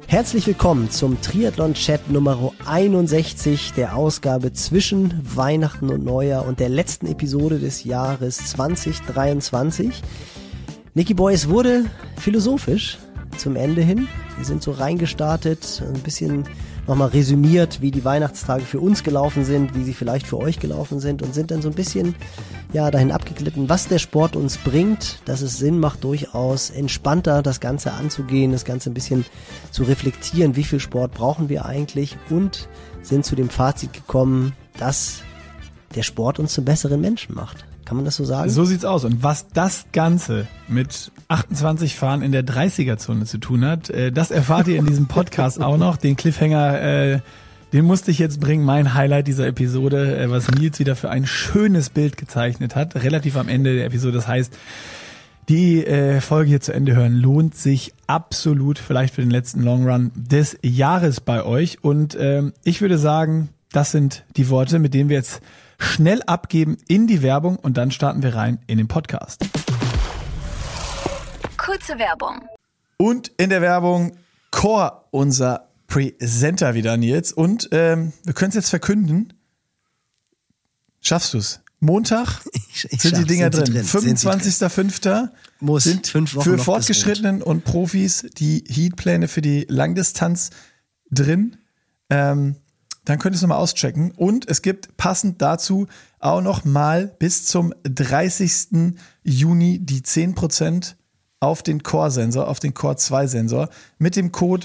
Herzlich willkommen zum Triathlon-Chat Nummer 61 der Ausgabe zwischen Weihnachten und Neujahr und der letzten Episode des Jahres 2023. Niki Boy, es wurde philosophisch zum Ende hin. Wir sind so reingestartet, ein bisschen nochmal resümiert, wie die Weihnachtstage für uns gelaufen sind, wie sie vielleicht für euch gelaufen sind und sind dann so ein bisschen dahin abgeglitten, was der Sport uns bringt, dass es Sinn macht, durchaus entspannter das Ganze anzugehen, das Ganze ein bisschen zu reflektieren, wie viel Sport brauchen wir eigentlich, und sind zu dem Fazit gekommen, dass der Sport uns zu besseren Menschen macht. Kann man das so sagen? So sieht's aus. Und was das Ganze mit 28 Fahren in der 30er-Zone zu tun hat, das erfahrt ihr in diesem Podcast auch noch. Den Cliffhanger, den musste ich jetzt bringen, mein Highlight dieser Episode, was Nils wieder für ein schönes Bild gezeichnet hat, relativ am Ende der Episode. Das heißt, die Folge hier zu Ende hören lohnt sich absolut, vielleicht für den letzten Long Run des Jahres bei euch. Und ich würde sagen, das sind die Worte, mit denen wir jetzt schnell abgeben in die Werbung, und dann starten wir rein in den Podcast. Kurze Werbung. Und in der Werbung Core, unser Presenter wieder, Nils. Und wir können es jetzt verkünden. Schaffst du es? Montag sind die Dinger drin. 25.05. sind 5 Wochen für noch Fortgeschrittenen und Profis die Heatpläne für die Langdistanz drin. Dann könnt ihr es nochmal auschecken. Und es gibt passend dazu auch noch mal bis zum 30. Juni die 10% auf den Core-Sensor, auf den Core-2-Sensor mit dem Code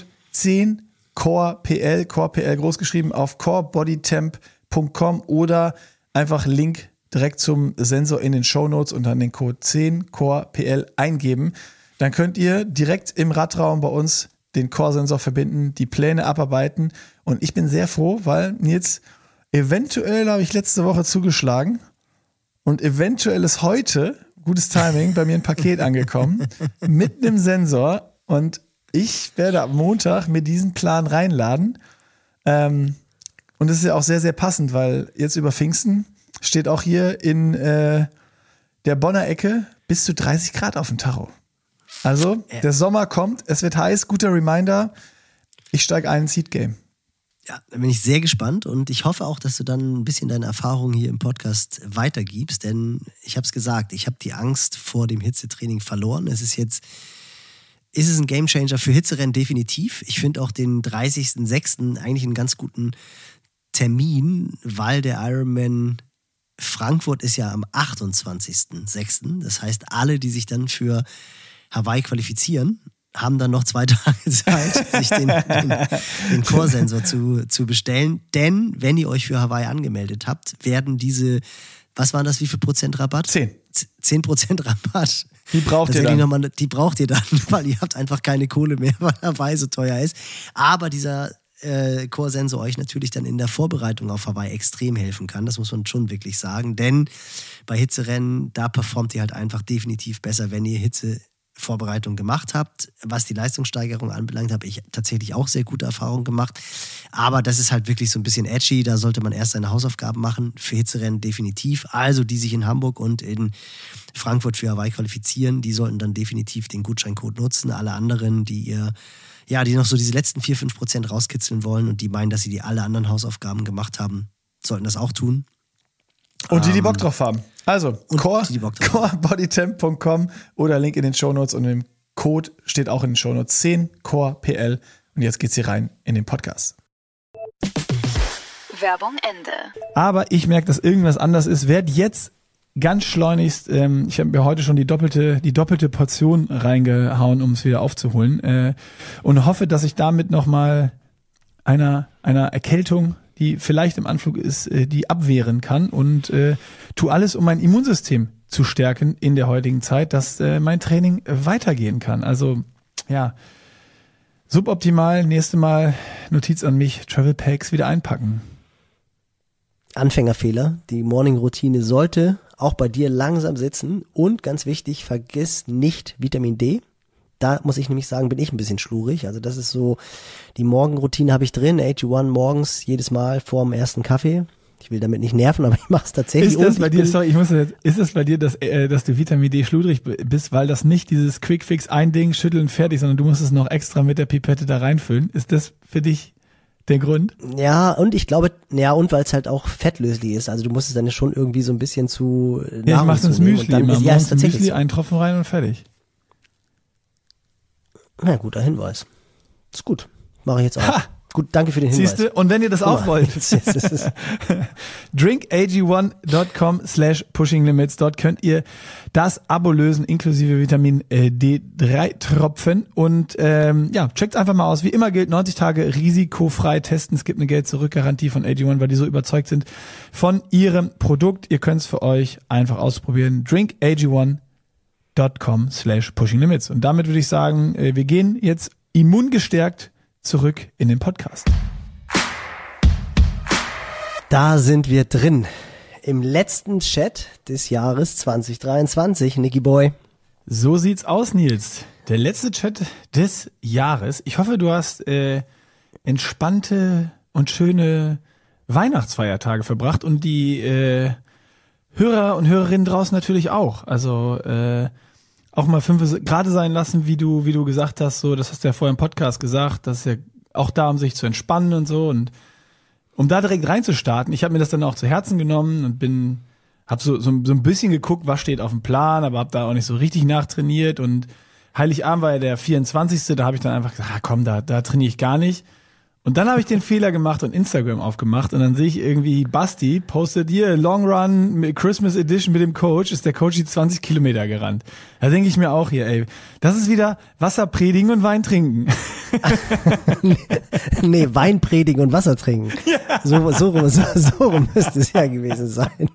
10COREPL, COREPL großgeschrieben, auf corebodytemp.com oder einfach Link direkt zum Sensor in den Shownotes und dann den Code 10COREPL eingeben. Dann könnt ihr direkt im Radraum bei uns den Core-Sensor verbinden, die Pläne abarbeiten. Und ich bin sehr froh, weil jetzt eventuell habe ich letzte Woche zugeschlagen und eventuell ist heute, gutes Timing, bei mir ein Paket angekommen mit einem Sensor, und ich werde ab Montag mir diesen Plan reinladen. Und das ist ja auch sehr, sehr passend, weil jetzt über Pfingsten steht auch hier in der Bonner Ecke bis zu 30 Grad auf dem Tacho. Also, der Sommer kommt, es wird heiß, guter Reminder, ich steige ein ins Heat-Game. Ja, da bin ich sehr gespannt, und ich hoffe auch, dass du dann ein bisschen deine Erfahrungen hier im Podcast weitergibst, denn ich habe es gesagt, ich habe die Angst vor dem Hitzetraining verloren. Ist es ein Gamechanger für Hitzerennen? Definitiv. Ich finde auch den 30.06. eigentlich einen ganz guten Termin, weil der Ironman Frankfurt ist ja am 28.06. Das heißt, alle, die sich dann für Hawaii qualifizieren, haben dann noch 2 Tage Zeit, sich den Core-Sensor zu bestellen. Denn wenn ihr euch für Hawaii angemeldet habt, werden diese, was waren das, wie viel Prozent Rabatt? 10% Rabatt. Die braucht ihr dann. Die braucht ihr dann, weil ihr habt einfach keine Kohle mehr, weil Hawaii so teuer ist. Aber dieser Core-Sensor euch natürlich dann in der Vorbereitung auf Hawaii extrem helfen kann. Das muss man schon wirklich sagen. Denn bei Hitzerennen, da performt ihr halt einfach definitiv besser, wenn ihr Vorbereitung gemacht habt. Was die Leistungssteigerung anbelangt, habe ich tatsächlich auch sehr gute Erfahrungen gemacht. Aber das ist halt wirklich so ein bisschen edgy. Da sollte man erst seine Hausaufgaben machen. Für Hitzerennen definitiv. Also die sich in Hamburg und in Frankfurt für Hawaii qualifizieren, die sollten dann definitiv den Gutscheincode nutzen. Alle anderen, die noch so diese letzten 4-5% rauskitzeln wollen und die meinen, dass sie alle anderen Hausaufgaben gemacht haben, sollten das auch tun. Und die Bock drauf haben. Also, corebodytemp.com oder Link in den Shownotes, und im Code steht auch in den Shownotes 10COREPL. Und jetzt geht's hier rein in den Podcast. Werbung Ende. Aber ich merke, dass irgendwas anders ist. Werd jetzt ganz schleunigst, ich habe mir heute schon die doppelte Portion reingehauen, um es wieder aufzuholen. Und hoffe, dass ich damit nochmal einer Erkältung, die vielleicht im Anflug ist, die abwehren kann, und tu alles, um mein Immunsystem zu stärken in der heutigen Zeit, dass mein Training weitergehen kann. Also ja, suboptimal, nächste Mal Notiz an mich, Travel Packs wieder einpacken. Anfängerfehler, die Morning-Routine sollte auch bei dir langsam sitzen, und ganz wichtig, vergiss nicht Vitamin D. Da muss ich nämlich sagen, bin ich ein bisschen schlurig. Also das ist so, die Morgenroutine habe ich drin, AG1 morgens jedes Mal vor dem ersten Kaffee. Ich will damit nicht nerven, aber ich mache es tatsächlich. Ist das bei dir, sorry, ist das bei dir, dass du Vitamin D schludrig bist, weil das nicht dieses Quick-Fix, ein Ding, schütteln, fertig, sondern du musst es noch extra mit der Pipette da reinfüllen? Ist das für dich der Grund? Ja, und ich glaube, und weil es halt auch fettlöslich ist. Also du musst es dann schon irgendwie so ein bisschen zu Nahrung ja, ich mach das Müsli dann, immer. Ja, ist tatsächlich Müsli, so. einen Tropfen rein und fertig. Na, guter Hinweis. Ist gut. Mache ich jetzt auch. Gut, danke für den Hinweis. Siehste, und wenn ihr das auch wollt, drinkag1.com/pushinglimits, dort könnt ihr das Abo lösen, inklusive Vitamin D3 Tropfen und checkt einfach mal aus. Wie immer gilt, 90 Tage risikofrei testen. Es gibt eine Geld-Zurück-Garantie von AG1, weil die so überzeugt sind von ihrem Produkt. Ihr könnt es für euch einfach ausprobieren. drinkag1.com/pushinglimits. Und damit würde ich sagen, wir gehen jetzt immungestärkt zurück in den Podcast. Da sind wir drin. Im letzten Chat des Jahres 2023, Nicky Boy. So sieht's aus, Nils. Der letzte Chat des Jahres. Ich hoffe, du hast entspannte und schöne Weihnachtsfeiertage verbracht und die Hörer und Hörerinnen draußen natürlich auch. Also auch mal 5 gerade sein lassen, wie du gesagt hast, so, das hast du ja vorher im Podcast gesagt, das ist ja auch da, um sich zu entspannen und so und um da direkt reinzustarten. Ich habe mir das dann auch zu Herzen genommen und habe so ein bisschen geguckt, was steht auf dem Plan, aber habe da auch nicht so richtig nachtrainiert und Heiligabend war ja der 24. Da habe ich dann einfach gesagt, komm, da trainiere ich gar nicht. Und dann habe ich den Fehler gemacht und Instagram aufgemacht und dann sehe ich irgendwie, Basti postet hier Long Run Christmas Edition mit dem Coach, ist der Coach die 20 Kilometer gerannt. Da denke ich mir auch hier, ey, das ist wieder Wasser predigen und Wein trinken. Nee, Wein predigen und Wasser trinken. Ja. So rum müsste es ja gewesen sein.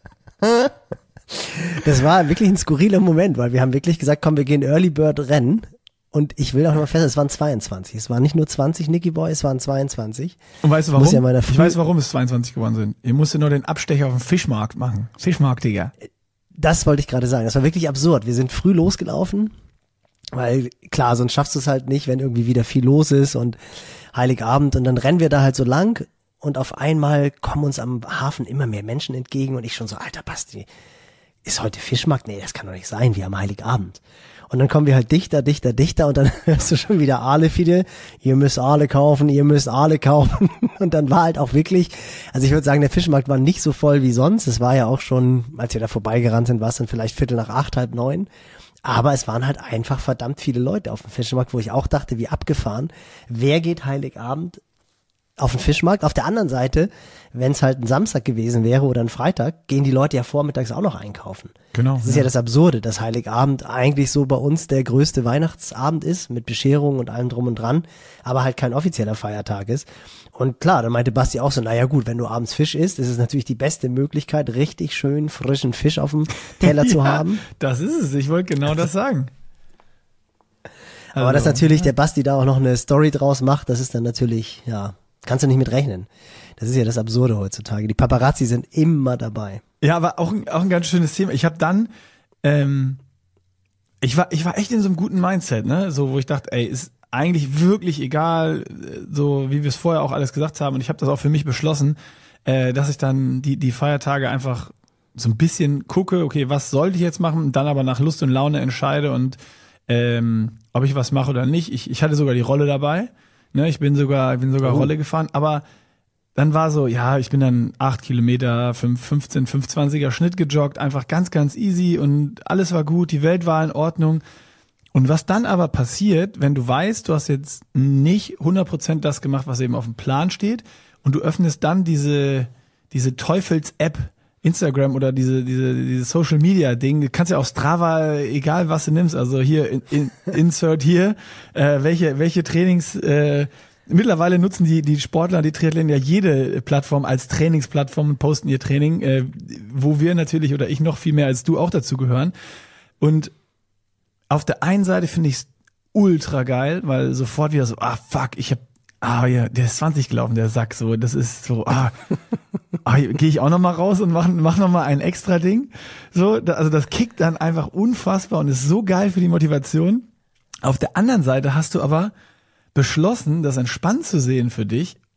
Das war wirklich ein skurriler Moment, weil wir haben wirklich gesagt, komm, wir gehen Early Bird rennen. Und ich will auch noch mal fest, es waren 22. Es waren nicht nur 20 Nicky Boy, es waren 22. Und weißt du warum? Ja ich weiß, warum es 22 geworden sind. Ihr musstet nur den Abstecher auf dem Fischmarkt machen. Fischmarkt, Digga. Das wollte ich gerade sagen. Das war wirklich absurd. Wir sind früh losgelaufen, weil klar, sonst schaffst du es halt nicht, wenn irgendwie wieder viel los ist und Heiligabend. Und dann rennen wir da halt so lang und auf einmal kommen uns am Hafen immer mehr Menschen entgegen und ich schon so, Alter Basti, ist heute Fischmarkt? Nee, das kann doch nicht sein, wir haben Heiligabend. Und dann kommen wir halt dichter und dann hörst du schon wieder Aale-Fide, ihr müsst Aale kaufen. Und dann war halt auch wirklich, also ich würde sagen, der Fischmarkt war nicht so voll wie sonst. Es war ja auch schon, als wir da vorbeigerannt sind, war es dann vielleicht 7:45, 8:30. Aber es waren halt einfach verdammt viele Leute auf dem Fischmarkt, wo ich auch dachte, wie abgefahren. Wer geht Heiligabend auf den Fischmarkt? Auf der anderen Seite, wenn es halt ein Samstag gewesen wäre oder ein Freitag, gehen die Leute ja vormittags auch noch einkaufen. Genau. Das ist ja das Absurde, dass Heiligabend eigentlich so bei uns der größte Weihnachtsabend ist, mit Bescherung und allem drum und dran, aber halt kein offizieller Feiertag ist. Und klar, dann meinte Basti auch so, naja gut, wenn du abends Fisch isst, ist es natürlich die beste Möglichkeit, richtig schön frischen Fisch auf dem Teller zu haben. Das ist es, ich wollte genau das sagen. Aber dass natürlich der Basti da auch noch eine Story draus macht, das ist dann natürlich, ja, kannst du nicht mit rechnen. Das ist ja das Absurde heutzutage. Die Paparazzi sind immer dabei. Ja, aber auch ein ganz schönes Thema. Ich habe dann, ich war echt in so einem guten Mindset, ne, so wo ich dachte, ey, ist eigentlich wirklich egal, so wie wir es vorher auch alles gesagt haben. Und ich habe das auch für mich beschlossen, dass ich dann die Feiertage einfach so ein bisschen gucke, okay, was sollte ich jetzt machen, dann aber nach Lust und Laune entscheide und ob ich was mache oder nicht. Ich hatte sogar die Rolle dabei. Ne, ich bin sogar Rolle gefahren, aber dann war so, ja, ich bin dann 8 Kilometer, 520er Schnitt gejoggt, einfach ganz, ganz easy und alles war gut, die Welt war in Ordnung. Und was dann aber passiert, wenn du weißt, du hast jetzt nicht 100% das gemacht, was eben auf dem Plan steht und du öffnest dann diese Teufels-App, Instagram oder diese Social Media Ding, du kannst ja auch Strava, egal was du nimmst, also hier insert hier, welche Trainings, mittlerweile nutzen die Sportler, die Triathleten ja jede Plattform als Trainingsplattform und posten ihr Training, wo wir natürlich oder ich noch viel mehr als du auch dazu gehören. Und auf der einen Seite finde ich es ultra geil, weil sofort wieder so, ja, der ist 20 gelaufen, der Sack, so, das ist so, gehe ich auch noch mal raus und mach noch mal ein extra Ding. So, also das kickt dann einfach unfassbar und ist so geil für die Motivation. Auf der anderen Seite hast du aber beschlossen, das entspannt zu sehen für dich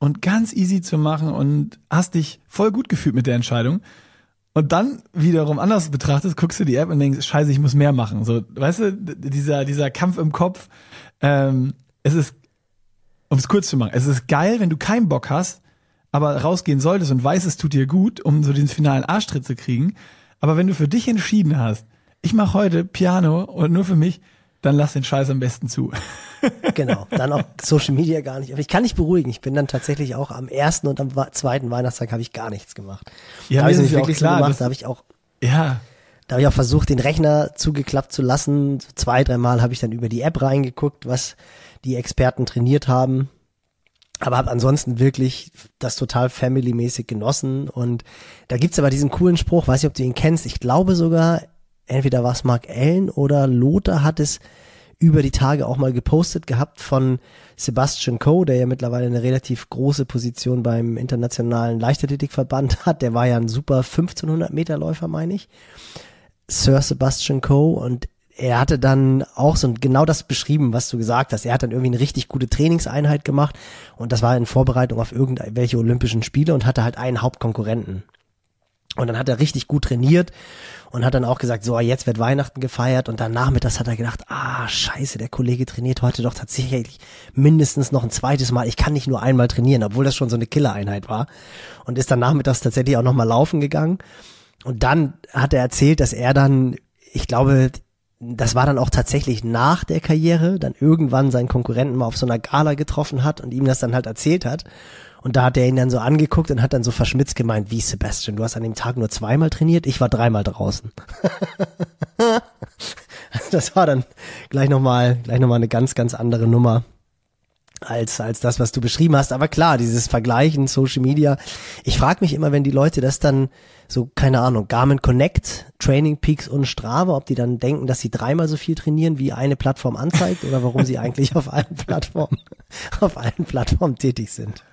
und ganz easy zu machen und hast dich voll gut gefühlt mit der Entscheidung. Und dann wiederum anders betrachtest, guckst du die App und denkst, scheiße, ich muss mehr machen. So, weißt du, dieser Kampf im Kopf, es ist, um es kurz zu machen, es ist geil, wenn du keinen Bock hast, aber rausgehen solltest und weißt, es tut dir gut, um so den finalen Arschtritt zu kriegen. Aber wenn du für dich entschieden hast, ich mache heute Piano und nur für mich, dann lass den Scheiß am besten zu. Genau, dann auch Social Media gar nicht. Aber ich kann dich beruhigen, ich bin dann tatsächlich auch am ersten und am zweiten Weihnachtstag habe ich gar nichts gemacht. Ja, da habe ich es ist nicht wirklich klar, so gemacht, da habe ich auch versucht, den Rechner zugeklappt zu lassen. So 2-3 Mal habe ich dann über die App reingeguckt, was die Experten trainiert haben. Aber habe ansonsten wirklich das total family-mäßig genossen. Und da gibt's aber diesen coolen Spruch, weiß nicht, ob du ihn kennst. Ich glaube sogar, entweder war es Mark Allen oder Lothar hat es über die Tage auch mal gepostet gehabt von Sebastian Coe, der ja mittlerweile eine relativ große Position beim internationalen Leichtathletikverband hat. Der war ja ein super 1500 Meter Läufer, meine ich. Sir Sebastian Coe, und er hatte dann auch so genau das beschrieben, was du gesagt hast. Er hat dann irgendwie eine richtig gute Trainingseinheit gemacht und das war in Vorbereitung auf irgendwelche Olympischen Spiele und hatte halt einen Hauptkonkurrenten. Und dann hat er richtig gut trainiert und hat dann auch gesagt, so, jetzt wird Weihnachten gefeiert, und dann nachmittags hat er gedacht, scheiße, der Kollege trainiert heute doch tatsächlich mindestens noch ein zweites Mal. Ich kann nicht nur einmal trainieren, obwohl das schon so eine Killereinheit war, und ist dann nachmittags tatsächlich auch nochmal laufen gegangen. Und dann hat er erzählt, dass er dann, ich glaube, das war dann auch tatsächlich nach der Karriere, dann irgendwann seinen Konkurrenten mal auf so einer Gala getroffen hat und ihm das dann halt erzählt hat. Und da hat er ihn dann so angeguckt und hat dann so verschmitzt gemeint, wie Sebastian, du hast an dem Tag nur 2-mal trainiert, ich war 3-mal draußen. Das war dann gleich nochmal eine ganz, ganz andere Nummer als das, was du beschrieben hast. Aber klar, dieses Vergleichen, Social Media, ich frage mich immer, wenn die Leute das dann so, keine Ahnung, Garmin Connect, Training Peaks und Strava, ob die dann denken, dass sie 3-mal so viel trainieren, wie eine Plattform anzeigt, oder warum sie eigentlich auf allen Plattformen tätig sind.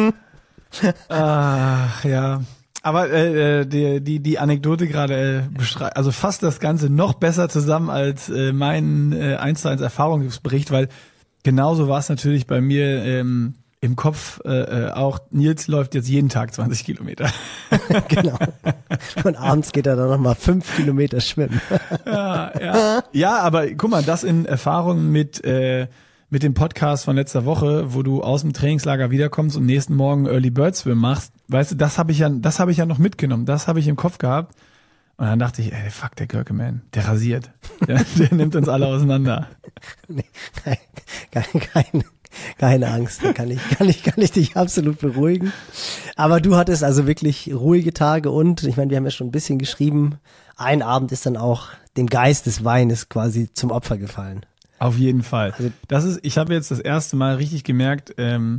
Ja. Aber die Anekdote gerade beschreibt, also fasst das Ganze noch besser zusammen als mein 1:1 Erfahrungsbericht, weil genauso war es natürlich bei mir im Kopf auch. Nils läuft jetzt jeden Tag 20 Kilometer. Genau. Und abends geht er dann nochmal 5 Kilometer schwimmen. Ja, aber guck mal, das in Erfahrung mit dem Podcast von letzter Woche, wo du aus dem Trainingslager wiederkommst und nächsten Morgen Early Bird Swim machst, weißt du, das habe ich ja noch mitgenommen, das habe ich im Kopf gehabt, und dann dachte ich, ey, fuck, der Görkeman, der rasiert, der nimmt uns alle auseinander. Nee, keine Angst, da kann ich dich absolut beruhigen. Aber du hattest also wirklich ruhige Tage, und ich meine, wir haben ja schon ein bisschen geschrieben, ein Abend ist dann auch dem Geist des Weines quasi zum Opfer gefallen. Auf jeden Fall. Also ich habe jetzt das erste Mal richtig gemerkt,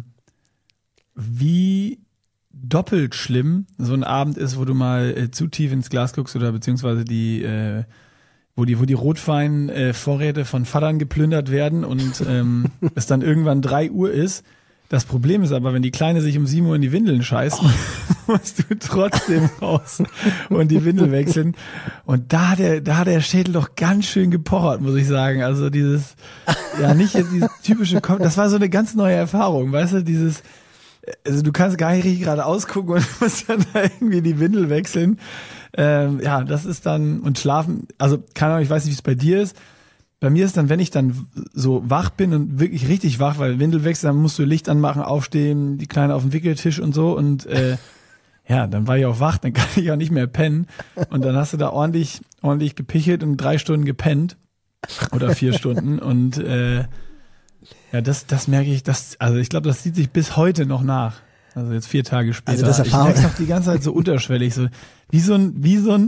wie doppelt schlimm so ein Abend ist, wo du mal zu tief ins Glas guckst, oder beziehungsweise wo die Rotwein-Vorräte von Vatern geplündert werden und es dann irgendwann 3 Uhr ist. Das Problem ist aber, wenn die Kleine sich um 7 Uhr in die Windeln scheißt, musst du trotzdem raus und die Windel wechseln. Und da hat der Schädel doch ganz schön gepochert, muss ich sagen. Also dieses typische das war so eine ganz neue Erfahrung, weißt du, also du kannst gar nicht richtig gerade ausgucken und musst dann da irgendwie die Windel wechseln. Das ist dann, und schlafen, also keine Ahnung, ich weiß nicht, wie es bei dir ist. Bei mir ist dann, wenn ich dann so wach bin und wirklich richtig wach, weil Windelwechsel, dann musst du Licht anmachen, aufstehen, die Kleine auf dem Wickeltisch und so, und dann war ich auch wach, dann kann ich auch nicht mehr pennen, und dann hast du da ordentlich gepichelt und 3 Stunden gepennt oder 4 Stunden, und das merke ich, also ich glaube, das zieht sich bis heute noch nach. Also jetzt 4 Tage später. Also ich merke es noch die ganze Zeit so unterschwellig, so wie so ein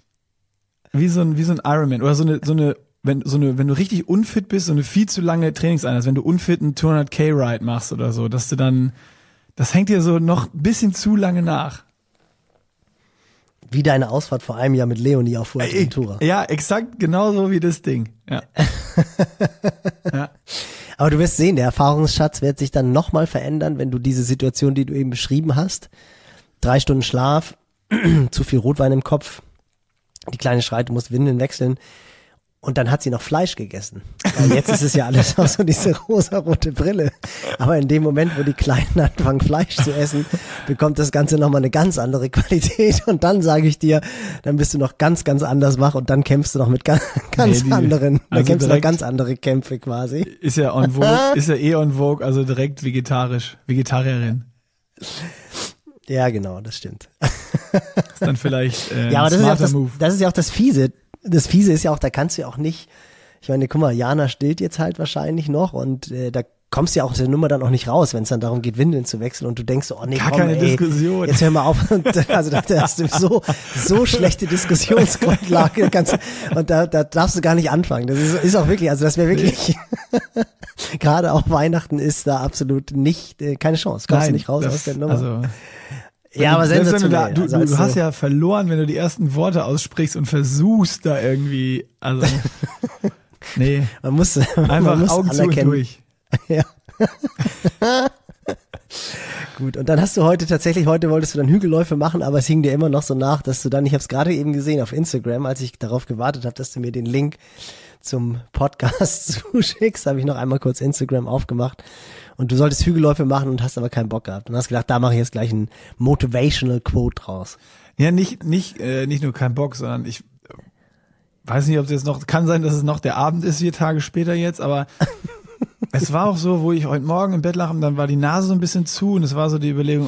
Ironman oder wenn du richtig unfit bist, so eine viel zu lange Trainingseinheit, wenn du unfit einen 200K-Ride machst oder so, dass du dann, das hängt dir so noch ein bisschen zu lange nach. Wie deine Ausfahrt vor einem Jahr mit Leonie auf Fuerteventura. Ja, exakt genauso wie das Ding. Ja. Ja. Aber du wirst sehen, der Erfahrungsschatz wird sich dann nochmal verändern, wenn du diese Situation, die du eben beschrieben hast, 3 Stunden Schlaf, zu viel Rotwein im Kopf, die Kleine schreit, du musst Windeln wechseln. Und dann hat sie noch Fleisch gegessen. Weil jetzt ist es ja alles auch so diese rosarote Brille. Aber in dem Moment, wo die Kleinen anfangen, Fleisch zu essen, bekommt das Ganze nochmal eine ganz andere Qualität. Und dann sage ich dir, dann bist du noch ganz, ganz anders wach und dann kämpfst du noch mit ganz anderen, dann kämpfst du noch ganz andere Kämpfe quasi. Ist ja on vogue, ist ja eh on vogue, also direkt Vegetarierin. Ja, genau, das stimmt. Ist dann vielleicht ja, aber Move. Das ist ja auch das Fiese. Das Fiese ist ja auch, da kannst du ja auch nicht, ich meine, guck mal, Jana stillt jetzt halt wahrscheinlich noch und da kommst du ja auch aus der Nummer dann auch nicht raus, wenn es dann darum geht, Windeln zu wechseln und du denkst so, oh nee, gar komm, keine Diskussion. Jetzt hör mal auf. Und, also da hast du so schlechte Diskussionsgrundlage und da darfst du gar nicht anfangen. Das ist auch wirklich, also das wäre wirklich, gerade auch Weihnachten ist da absolut nicht, keine Chance, kommst du nicht raus aus der Nummer. Also ja, aber sensationell. Du hast ja verloren, wenn du die ersten Worte aussprichst und versuchst da irgendwie, also nee. Man muss Augen zu und durch. Ja. Gut, und dann hast du heute wolltest du dann Hügelläufe machen, aber es hing dir immer noch so nach, dass du dann, ich habe es gerade eben gesehen auf Instagram, als ich darauf gewartet habe, dass du mir den Link zum Podcast zuschickst, habe ich noch einmal kurz Instagram aufgemacht und du solltest Hügelläufe machen und hast aber keinen Bock gehabt und hast gedacht, da mache ich jetzt gleich ein Motivational Quote draus. Ja, nicht nur keinen Bock, sondern ich weiß nicht, ob es jetzt noch, kann sein, dass es noch der Abend ist, 4 Tage später jetzt, aber es war auch so, wo ich heute Morgen im Bett lag und dann war die Nase so ein bisschen zu und es war so die Überlegung,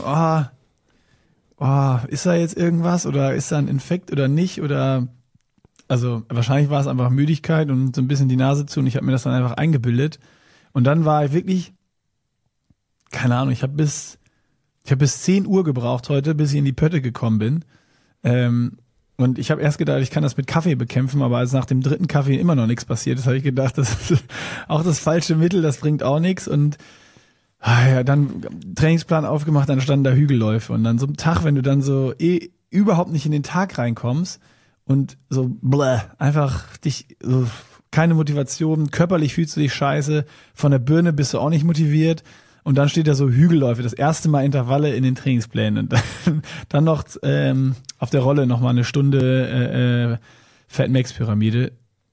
ist da jetzt irgendwas oder ist da ein Infekt oder nicht oder, also wahrscheinlich war es einfach Müdigkeit und so ein bisschen die Nase zu und ich habe mir das dann einfach eingebildet und dann war ich wirklich, keine Ahnung, ich habe bis 10 Uhr gebraucht heute, bis ich in die Pötte gekommen bin. Und ich habe erst gedacht, ich kann das mit Kaffee bekämpfen, aber als nach dem 3. Kaffee immer noch nichts passiert ist, habe ich gedacht, das ist auch das falsche Mittel, das bringt auch nichts. Und dann Trainingsplan aufgemacht, dann standen da Hügelläufe. Und dann so am Tag, wenn du dann so überhaupt nicht in den Tag reinkommst und so einfach dich, so, keine Motivation, körperlich fühlst du dich scheiße, von der Birne bist du auch nicht motiviert. Und dann steht da so Hügelläufe, das erste Mal Intervalle in den Trainingsplänen. Und dann noch auf der Rolle nochmal eine Stunde Fat Max Pyramide.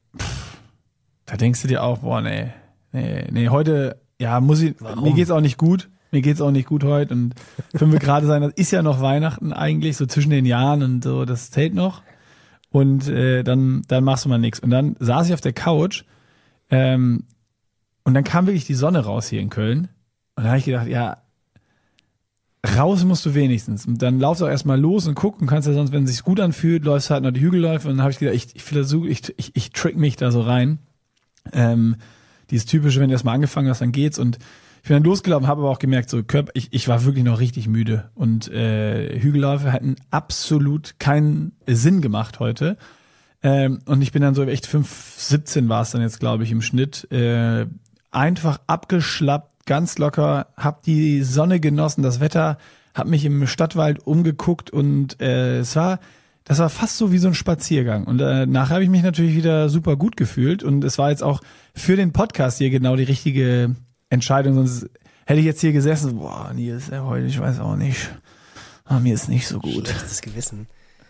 Da denkst du dir auch, boah, nee, heute, ja, mir geht's auch nicht gut. Mir geht's auch nicht gut heute. Und 5 Grad sein, das ist ja noch Weihnachten eigentlich, so zwischen den Jahren und so, das zählt noch. Und dann machst du mal nichts. Und dann saß ich auf der Couch und dann kam wirklich die Sonne raus hier in Köln. Und da habe ich gedacht, ja, raus musst du wenigstens. Und dann laufst du auch erstmal los und guck und kannst ja sonst, wenn es sich gut anfühlt, läufst halt noch die Hügelläufe. Und dann habe ich gedacht, ich trick mich da so rein. Dieses typische, wenn du erstmal angefangen hast, dann geht's. Und ich bin dann losgelaufen, habe aber auch gemerkt, so ich war wirklich noch richtig müde. Und Hügelläufe hatten absolut keinen Sinn gemacht heute. Und ich bin dann so echt 5,17 war es dann jetzt, glaube ich, im Schnitt. Einfach abgeschlappt, ganz locker, hab die Sonne genossen, das Wetter, hab mich im Stadtwald umgeguckt und das war fast so wie so ein Spaziergang. Und nachher habe ich mich natürlich wieder super gut gefühlt und es war jetzt auch für den Podcast hier genau die richtige Entscheidung, sonst hätte ich jetzt hier gesessen, so, boah, Nils, heute, ich weiß auch nicht, mir ist nicht so gut. Schlechtes Gewissen.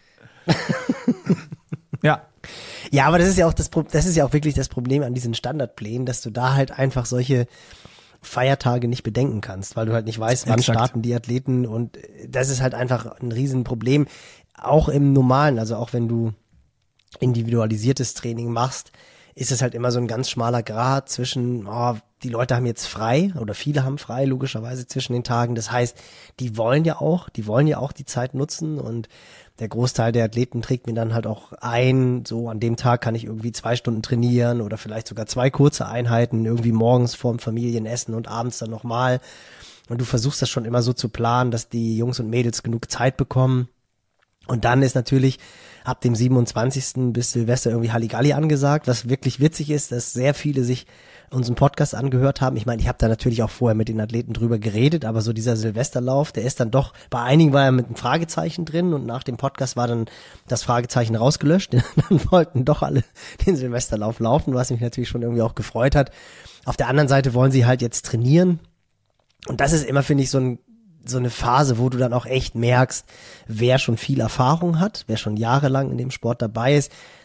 Ja. Ja, aber das ist ja auch wirklich das Problem an diesen Standardplänen, dass du da halt einfach solche Feiertage nicht bedenken kannst, weil du halt nicht weißt, wann starten die Athleten und das ist halt einfach ein Riesenproblem, auch im Normalen, also auch wenn du individualisiertes Training machst, ist es halt immer so ein ganz schmaler Grat zwischen, die Leute haben jetzt frei oder viele haben frei, logischerweise zwischen den Tagen, das heißt, die wollen ja auch die Zeit nutzen und der Großteil der Athleten trägt mir dann halt auch ein, so an dem Tag kann ich irgendwie 2 Stunden trainieren oder vielleicht sogar 2 kurze Einheiten, irgendwie morgens vorm Familienessen und abends dann nochmal. Und du versuchst das schon immer so zu planen, dass die Jungs und Mädels genug Zeit bekommen. Und dann ist natürlich ab dem 27. bis Silvester irgendwie Halligalli angesagt, was wirklich witzig ist, dass sehr viele sich unseren Podcast angehört haben. Ich meine, ich habe da natürlich auch vorher mit den Athleten drüber geredet, aber so dieser Silvesterlauf, der ist dann doch, bei einigen war er mit einem Fragezeichen drin und nach dem Podcast war dann das Fragezeichen rausgelöscht. Dann wollten doch alle den Silvesterlauf laufen, was mich natürlich schon irgendwie auch gefreut hat. Auf der anderen Seite wollen sie halt jetzt trainieren und das ist immer, finde ich, so eine Phase, wo du dann auch echt merkst, wer schon viel Erfahrung hat, wer schon jahrelang in dem Sport dabei ist,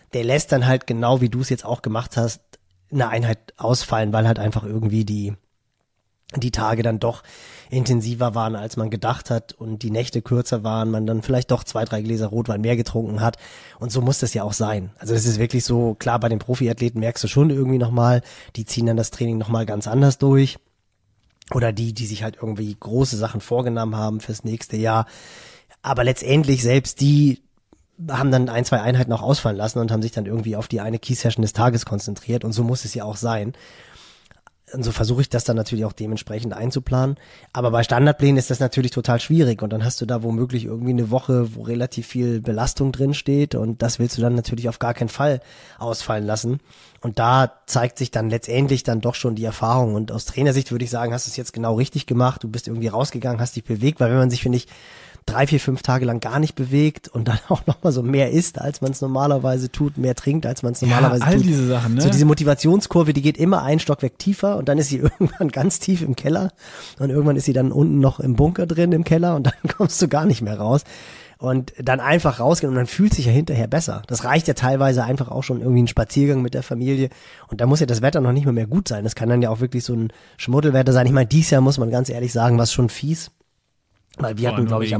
der lässt dann halt genau, wie du es jetzt auch gemacht hast, eine Einheit ausfallen, weil halt einfach irgendwie die Tage dann doch intensiver waren, als man gedacht hat und die Nächte kürzer waren, man dann vielleicht doch 2, 3 Gläser Rotwein mehr getrunken hat und so muss das ja auch sein. Also das ist wirklich so, klar, bei den Profiathleten merkst du schon irgendwie nochmal, die ziehen dann das Training nochmal ganz anders durch oder die sich halt irgendwie große Sachen vorgenommen haben fürs nächste Jahr, aber letztendlich selbst die haben dann 1, 2 Einheiten auch ausfallen lassen und haben sich dann irgendwie auf die eine Key-Session des Tages konzentriert und so muss es ja auch sein. Und so versuche ich das dann natürlich auch dementsprechend einzuplanen. Aber bei Standardplänen ist das natürlich total schwierig und dann hast du da womöglich irgendwie eine Woche, wo relativ viel Belastung drin steht und das willst du dann natürlich auf gar keinen Fall ausfallen lassen. Und da zeigt sich dann letztendlich dann doch schon die Erfahrung und aus Trainersicht würde ich sagen, hast du es jetzt genau richtig gemacht, du bist irgendwie rausgegangen, hast dich bewegt, weil wenn man sich, finde ich, 3, 4, 5 Tage lang gar nicht bewegt und dann auch nochmal so mehr isst, als man es normalerweise tut, mehr trinkt, als man es normalerweise all tut. Diese Sachen, ne? So diese Motivationskurve, die geht immer ein Stockwerk tiefer und dann ist sie irgendwann ganz tief im Keller und irgendwann ist sie dann unten noch im Bunker drin im Keller und dann kommst du gar nicht mehr raus. Und dann einfach rausgehen und man fühlt sich ja hinterher besser. Das reicht ja teilweise einfach auch schon irgendwie ein Spaziergang mit der Familie und da muss ja das Wetter noch nicht mehr gut sein. Das kann dann ja auch wirklich so ein Schmuddelwetter sein. Ich meine, dieses Jahr muss man ganz ehrlich sagen, war es schon fies. Weil wir hatten, glaube ich,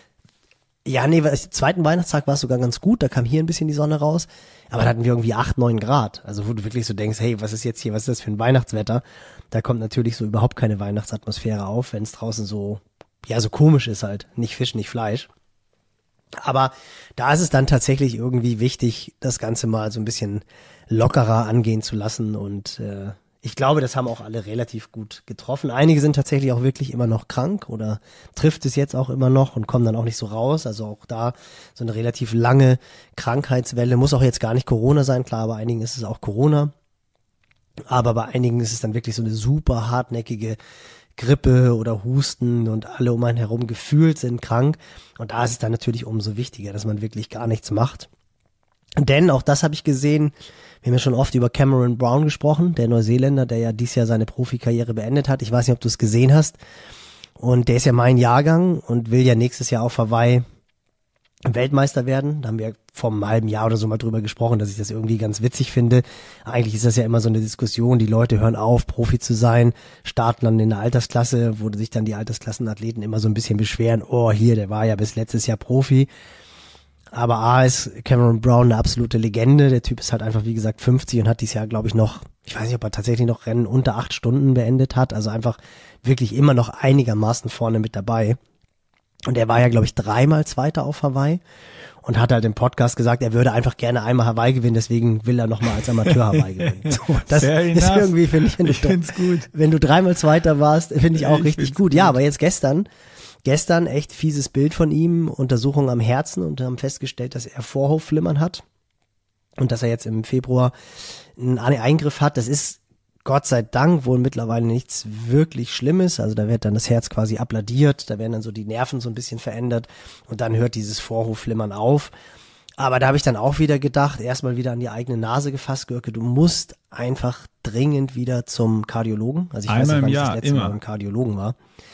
zweiten Weihnachtstag war es sogar ganz gut, da kam hier ein bisschen die Sonne raus, aber da hatten wir irgendwie 8, 9 Grad, also wo du wirklich so denkst, hey, was ist jetzt hier, was ist das für ein Weihnachtswetter? Da kommt natürlich so überhaupt keine Weihnachtsatmosphäre auf, wenn es draußen so komisch ist halt, nicht Fisch, nicht Fleisch. Aber da ist es dann tatsächlich irgendwie wichtig, das Ganze mal so ein bisschen lockerer angehen zu lassen und ich glaube, das haben auch alle relativ gut getroffen. Einige sind tatsächlich auch wirklich immer noch krank oder trifft es jetzt auch immer noch und kommen dann auch nicht so raus. Also auch da so eine relativ lange Krankheitswelle. Muss auch jetzt gar nicht Corona sein, klar, bei einigen ist es auch Corona. Aber bei einigen ist es dann wirklich so eine super hartnäckige Grippe oder Husten und alle um einen herum gefühlt sind krank. Und da ist es dann natürlich umso wichtiger, dass man wirklich gar nichts macht. Denn, auch das habe ich gesehen, wir haben ja schon oft über Cameron Brown gesprochen, der Neuseeländer, der ja dieses Jahr seine Profikarriere beendet hat. Ich weiß nicht, ob du es gesehen hast. Und der ist ja mein Jahrgang und will ja nächstes Jahr auf Hawaii Weltmeister werden. Da haben wir vor einem halben Jahr oder so mal drüber gesprochen, dass ich das irgendwie ganz witzig finde. Eigentlich ist das ja immer so eine Diskussion, die Leute hören auf, Profi zu sein, starten dann in der Altersklasse, wo sich dann die Altersklassenathleten immer so ein bisschen beschweren, oh hier, der war ja bis letztes Jahr Profi. Aber A ist Cameron Brown eine absolute Legende. Der Typ ist halt einfach, wie gesagt, 50 und hat dieses Jahr, glaube ich, noch, ich weiß nicht, ob er tatsächlich noch Rennen unter 8 Stunden beendet hat. Also einfach wirklich immer noch einigermaßen vorne mit dabei. Und er war ja, glaube ich, 3-mal Zweiter auf Hawaii und hat halt im Podcast gesagt, er würde einfach gerne einmal Hawaii gewinnen, deswegen will er nochmal als Amateur Hawaii gewinnen. So, das ist irgendwie, finde ich, find's gut. Wenn du 3-mal Zweiter warst, finde ich auch richtig gut. Ja, aber jetzt gestern echt fieses Bild von ihm, Untersuchung am Herzen und haben festgestellt, dass er Vorhofflimmern hat und dass er jetzt im Februar einen Eingriff hat. Das ist Gott sei Dank wohl mittlerweile nichts wirklich Schlimmes, also da wird dann das Herz quasi abladiert, da werden dann so die Nerven so ein bisschen verändert und dann hört dieses Vorhofflimmern auf. Aber da habe ich dann auch wieder gedacht, erstmal wieder an die eigene Nase gefasst, Görke, du musst einfach dringend wieder zum Kardiologen. Also ich weiß nicht, wann ich das letzte Mal beim Kardiologen war.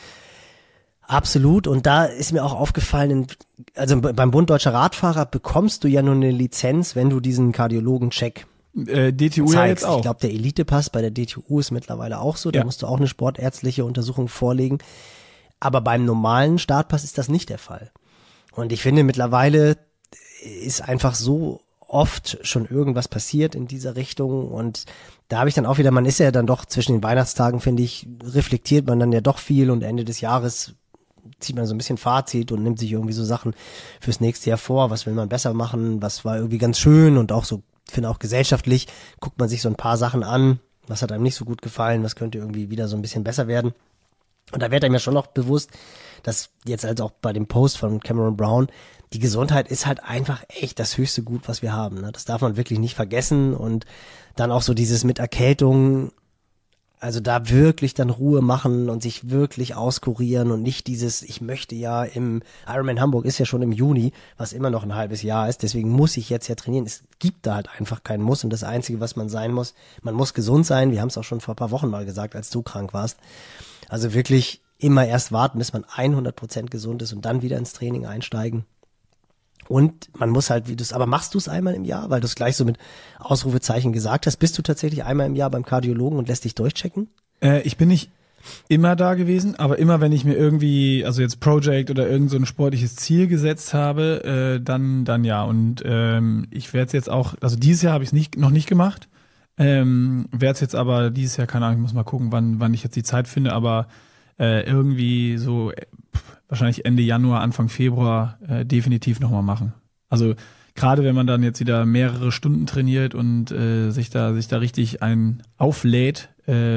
Absolut. Und da ist mir auch aufgefallen, also beim Bund Deutscher Radfahrer bekommst du ja nur eine Lizenz, wenn du diesen Kardiologen-Check DTU zeigst. Ja jetzt auch. Ich glaube, der Elite-Pass bei der DTU ist mittlerweile auch so. Da musst du auch eine sportärztliche Untersuchung vorlegen. Aber beim normalen Startpass ist das nicht der Fall. Und ich finde, mittlerweile ist einfach so oft schon irgendwas passiert in dieser Richtung. Und da habe ich dann auch wieder, man ist ja dann doch zwischen den Weihnachtstagen, finde ich, reflektiert man dann ja doch viel und Ende des Jahres zieht man so ein bisschen Fazit und nimmt sich irgendwie so Sachen fürs nächste Jahr vor. Was will man besser machen? Was war irgendwie ganz schön und auch so, finde auch gesellschaftlich, guckt man sich so ein paar Sachen an. Was hat einem nicht so gut gefallen? Was könnte irgendwie wieder so ein bisschen besser werden? Und da wird einem ja schon noch bewusst, dass jetzt also auch bei dem Post von Cameron Brown, die Gesundheit ist halt einfach echt das höchste Gut, was wir haben. Ne? Das darf man wirklich nicht vergessen. Und dann auch so dieses mit Erkältung, also da wirklich dann Ruhe machen und sich wirklich auskurieren und nicht dieses, ich möchte ja im Ironman Hamburg ist ja schon im Juni, was immer noch ein halbes Jahr ist, deswegen muss ich jetzt ja trainieren. Es gibt da halt einfach keinen Muss und das Einzige, was man sein muss, man muss gesund sein. Wir haben es auch schon vor ein paar Wochen mal gesagt, als du krank warst. Also wirklich immer erst warten, bis man 100% gesund ist und dann wieder ins Training einsteigen. Und man muss halt, aber machst du es einmal im Jahr? Weil du es gleich so mit Ausrufezeichen gesagt hast. Bist du tatsächlich einmal im Jahr beim Kardiologen und lässt dich durchchecken? Ich bin nicht immer da gewesen, aber immer wenn ich mir irgendwie, also jetzt Project oder irgend so ein sportliches Ziel gesetzt habe, dann ja. Und ich werde es jetzt auch, also dieses Jahr habe ich es noch nicht gemacht, werde es jetzt aber dieses Jahr, keine Ahnung, ich muss mal gucken, wann ich jetzt die Zeit finde, aber irgendwie so wahrscheinlich Ende Januar, Anfang Februar definitiv nochmal machen. Also gerade wenn man dann jetzt wieder mehrere Stunden trainiert und sich da richtig einen auflädt,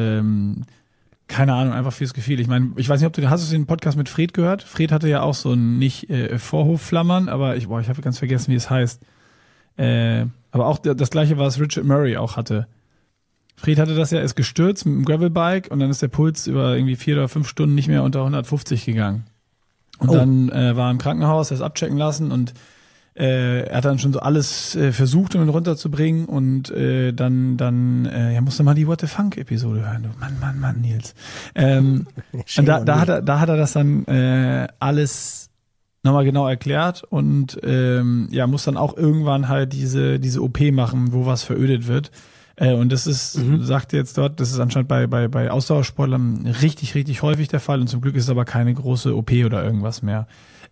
keine Ahnung, einfach fürs Gefühl. Ich meine, ich weiß nicht, hast du den Podcast mit Fred gehört? Fred hatte ja auch so ein, nicht Vorhofflammern, aber ich habe ganz vergessen, wie es heißt. Aber auch das gleiche, was Richard Murray auch hatte. Fred hatte das ja, ist gestürzt mit dem Gravelbike und dann ist der Puls über irgendwie 4 oder 5 Stunden nicht mehr unter 150 gegangen. Und dann war er im Krankenhaus, er ist abchecken lassen und er hat dann schon so alles versucht, um ihn runterzubringen und dann musste mal die What the Funk-Episode hören. Du Mann, Nils. Und da hat er das dann alles nochmal genau erklärt und muss dann auch irgendwann halt diese OP machen, wo was verödet wird. Und das ist, sagt jetzt dort, das ist anscheinend bei Ausdauersportlern richtig, richtig häufig der Fall und zum Glück ist es aber keine große OP oder irgendwas mehr.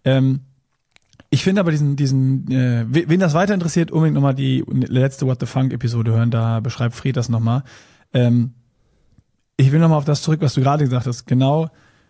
Ich finde aber wen das weiter interessiert, unbedingt nochmal die letzte What the Funk-Episode hören, da beschreibt Fred das nochmal. Ich will nochmal auf das zurück, was du gerade gesagt hast. Genau,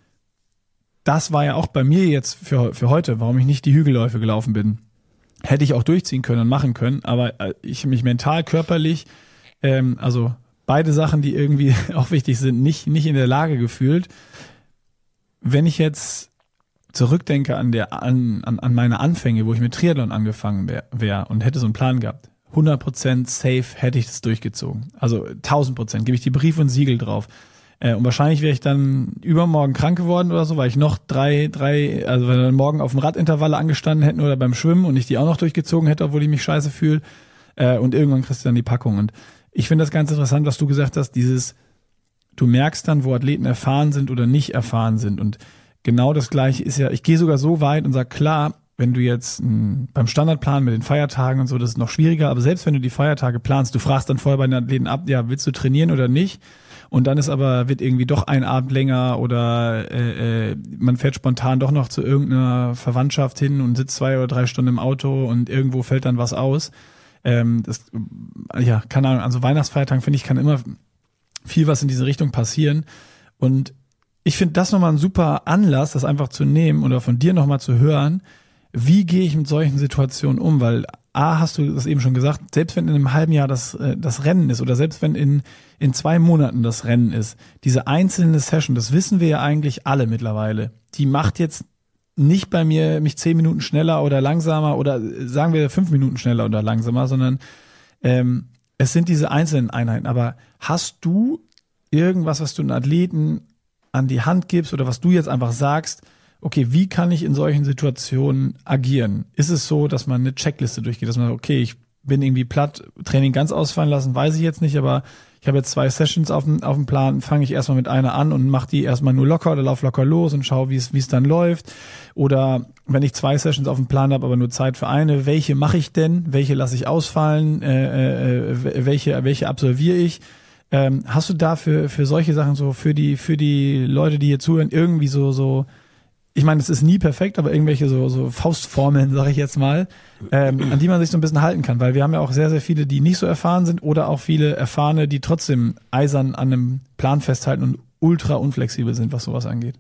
das war ja auch bei mir jetzt für heute, warum ich nicht die Hügelläufe gelaufen bin. Hätte ich auch durchziehen können und machen können, aber ich mich mental, körperlich, also beide Sachen, die irgendwie auch wichtig sind, nicht in der Lage gefühlt. Wenn ich jetzt zurückdenke an meine Anfänge, wo ich mit Triathlon angefangen wäre und hätte so einen Plan gehabt, 100% safe hätte ich das durchgezogen. Also 1000%, gebe ich die Brief und Siegel drauf. Und wahrscheinlich wäre ich dann übermorgen krank geworden oder so, weil ich noch also wenn wir dann morgen auf dem Radintervalle angestanden hätten oder beim Schwimmen und ich die auch noch durchgezogen hätte, obwohl ich mich scheiße fühle. Und irgendwann kriegst du dann die Packung. Und ich finde das ganz interessant, was du gesagt hast, du merkst dann, wo Athleten erfahren sind oder nicht erfahren sind. Und genau das Gleiche ist ja, ich gehe sogar so weit und sage, klar, wenn du jetzt beim Standardplan mit den Feiertagen und so, das ist noch schwieriger, aber selbst wenn du die Feiertage planst, du fragst dann vorher bei den Athleten ab, ja, willst du trainieren oder nicht? Und dann wird irgendwie doch ein Abend länger oder man fährt spontan doch noch zu irgendeiner Verwandtschaft hin und sitzt 2 oder 3 Stunden im Auto und irgendwo fällt dann was aus. Keine Ahnung, also Weihnachtsfeiertagen, finde ich, kann immer viel was in diese Richtung passieren. Und ich finde das nochmal ein super Anlass, das einfach zu nehmen oder von dir nochmal zu hören, wie gehe ich mit solchen Situationen um, weil hast du das eben schon gesagt, selbst wenn in einem halben Jahr das Rennen ist oder selbst wenn in 2 Monaten das Rennen ist, diese einzelne Session, das wissen wir ja eigentlich alle mittlerweile, die macht jetzt nicht bei mir mich 10 Minuten schneller oder langsamer oder sagen wir 5 Minuten schneller oder langsamer, sondern es sind diese einzelnen Einheiten. Aber hast du irgendwas, was du einen Athleten an die Hand gibst oder was du jetzt einfach sagst, okay, wie kann ich in solchen Situationen agieren? Ist es so, dass man eine Checkliste durchgeht, dass man, okay, ich bin irgendwie platt, Training ganz ausfallen lassen, weiß ich jetzt nicht, aber ich habe jetzt 2 Sessions auf dem Plan, fange ich erstmal mit einer an und mache die erstmal nur locker oder lauf locker los und schaue, wie es dann läuft. Oder wenn ich 2 Sessions auf dem Plan habe, aber nur Zeit für eine, welche mache ich denn? Welche lasse ich ausfallen? Welche absolviere ich? Hast du da für solche Sachen so, für die Leute, die hier zuhören, irgendwie so, ich meine, es ist nie perfekt, aber irgendwelche so Faustformeln, sage ich jetzt mal, an die man sich so ein bisschen halten kann, weil wir haben ja auch sehr, sehr viele, die nicht so erfahren sind oder auch viele Erfahrene, die trotzdem eisern an einem Plan festhalten und ultra unflexibel sind, was sowas angeht.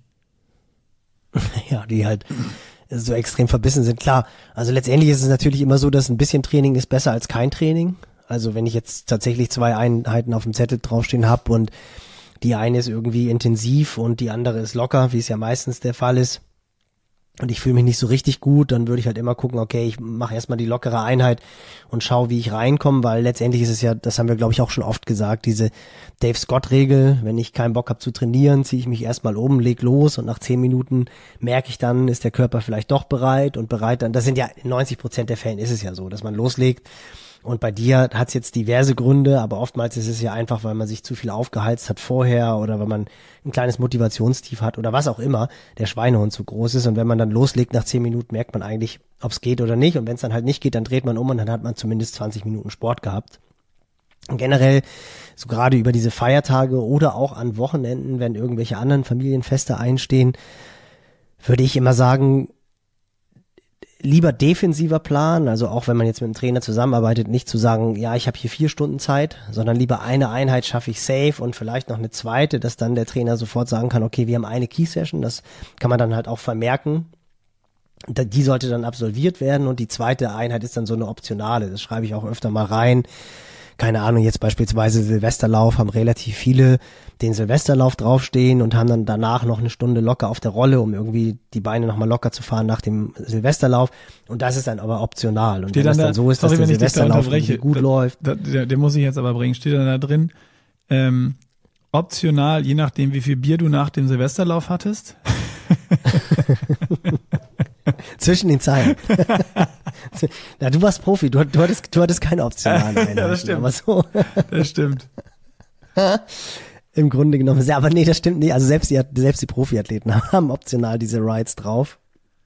Ja, die halt so extrem verbissen sind. Klar, also letztendlich ist es natürlich immer so, dass ein bisschen Training ist besser als kein Training. Also wenn ich jetzt tatsächlich 2 Einheiten auf dem Zettel draufstehen habe und die eine ist irgendwie intensiv und die andere ist locker, wie es ja meistens der Fall ist, und ich fühle mich nicht so richtig gut, dann würde ich halt immer gucken, okay, ich mache erstmal die lockere Einheit und schaue, wie ich reinkomme, weil letztendlich ist es ja, das haben wir glaube ich auch schon oft gesagt, diese Dave Scott-Regel, wenn ich keinen Bock habe zu trainieren, ziehe ich mich erstmal um, leg los und nach 10 Minuten merke ich dann, ist der Körper vielleicht doch bereit dann, das sind ja in 90% der Fällen ist es ja so, dass man loslegt Und bei dir hat es jetzt diverse Gründe, aber oftmals ist es ja einfach, weil man sich zu viel aufgeheizt hat vorher oder weil man ein kleines Motivationstief hat oder was auch immer, der Schweinehund zu groß ist. Und wenn man dann loslegt, nach 10 Minuten merkt man eigentlich, ob es geht oder nicht. Und wenn es dann halt nicht geht, dann dreht man um und dann hat man zumindest 20 Minuten Sport gehabt. Und generell, so gerade über diese Feiertage oder auch an Wochenenden, wenn irgendwelche anderen Familienfeste einstehen, würde ich immer sagen, lieber defensiver Plan, also auch wenn man jetzt mit dem Trainer zusammenarbeitet, nicht zu sagen, ja, ich habe hier 4 Stunden Zeit, sondern lieber eine Einheit schaffe ich safe und vielleicht noch eine zweite, dass dann der Trainer sofort sagen kann, okay, wir haben eine Key-Session, das kann man dann halt auch vermerken. Die sollte dann absolviert werden und die zweite Einheit ist dann so eine optionale, das schreibe ich auch öfter mal rein. Keine Ahnung, jetzt beispielsweise Silvesterlauf, haben relativ viele den Silvesterlauf draufstehen und haben dann danach noch eine Stunde locker auf der Rolle, um irgendwie die Beine nochmal locker zu fahren nach dem Silvesterlauf. Und das ist dann aber optional. Und steht wenn das dann so ist, dass der Silvesterlauf gut läuft. Den muss ich jetzt aber bringen. Steht dann da drin, optional, je nachdem, wie viel Bier du nach dem Silvesterlauf hattest? Zwischen den Zeilen. Na, du warst Profi, du hattest keine optionalen Einheiten. Ja, das stimmt. Aber so. Das stimmt. Im Grunde genommen. Ja, aber nee, das stimmt nicht. Also selbst die Profiathleten haben optional diese Rides drauf.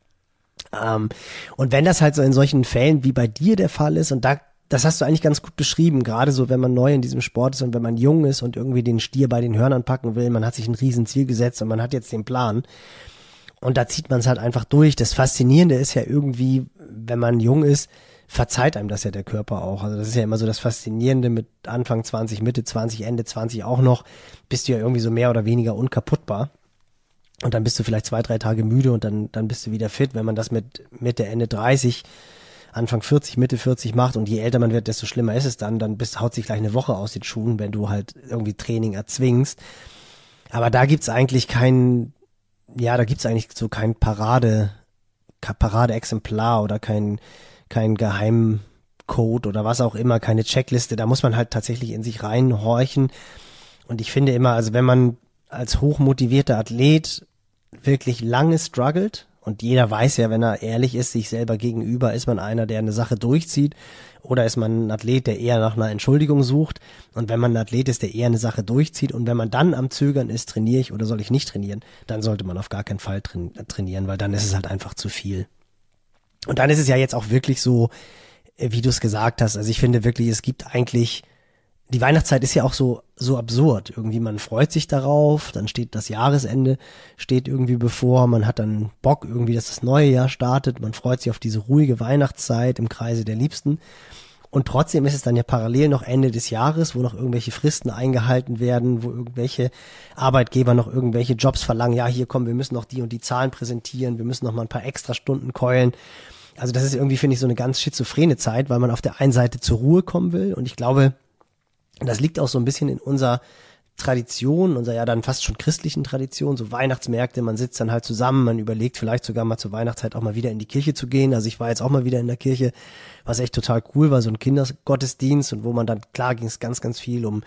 Und wenn das halt so in solchen Fällen wie bei dir der Fall ist, und das hast du eigentlich ganz gut beschrieben, gerade so, wenn man neu in diesem Sport ist und wenn man jung ist und irgendwie den Stier bei den Hörnern packen will, man hat sich ein Riesenziel gesetzt und man hat jetzt den Plan. Und da zieht man es halt einfach durch. Das Faszinierende ist ja irgendwie, wenn man jung ist, verzeiht einem das ja der Körper auch. Also das ist ja immer so das Faszinierende mit Anfang 20, Mitte 20, Ende 20 auch noch, bist du ja irgendwie so mehr oder weniger unkaputtbar. Und dann bist du vielleicht 2, 3 Tage müde und dann bist du wieder fit. Wenn man das mit Mitte, Ende 30, Anfang 40, Mitte 40 macht und je älter man wird, desto schlimmer ist es dann haut sich gleich eine Woche aus den Schuhen, wenn du halt irgendwie Training erzwingst. Aber da gibt's eigentlich so kein Paradeexemplar oder kein Geheimcode oder was auch immer, keine Checkliste. Da muss man halt tatsächlich in sich reinhorchen. Und ich finde immer, also wenn man als hochmotivierter Athlet wirklich lange struggelt, und jeder weiß ja, wenn er ehrlich ist, sich selber gegenüber, ist man einer, der eine Sache durchzieht, oder ist man ein Athlet, der eher nach einer Entschuldigung sucht. Und wenn man ein Athlet ist, der eher eine Sache durchzieht und wenn man dann am Zögern ist, trainiere ich oder soll ich nicht trainieren, dann sollte man auf gar keinen Fall trainieren, weil dann ist es halt einfach zu viel. Und dann ist es ja jetzt auch wirklich so, wie du es gesagt hast. Also ich finde wirklich, es gibt eigentlich, die Weihnachtszeit ist ja auch so absurd. Irgendwie man freut sich darauf, dann steht das Jahresende, steht irgendwie bevor, man hat dann Bock irgendwie, dass das neue Jahr startet, man freut sich auf diese ruhige Weihnachtszeit im Kreise der Liebsten. Und trotzdem ist es dann ja parallel noch Ende des Jahres, wo noch irgendwelche Fristen eingehalten werden, wo irgendwelche Arbeitgeber noch irgendwelche Jobs verlangen. Ja, hier kommen, wir müssen noch die und die Zahlen präsentieren, wir müssen noch mal ein paar extra Stunden keulen. Also das ist irgendwie, finde ich, so eine ganz schizophrene Zeit, weil man auf der einen Seite zur Ruhe kommen will. Und ich glaube, das liegt auch so ein bisschen in unserer Tradition, unserer ja dann fast schon christlichen Tradition, so Weihnachtsmärkte, man sitzt dann halt zusammen, man überlegt vielleicht sogar mal zur Weihnachtszeit auch mal wieder in die Kirche zu gehen. Also ich war jetzt auch mal wieder in der Kirche, was echt total cool war, so ein Kindergottesdienst und wo man dann, klar ging es ganz, ganz viel um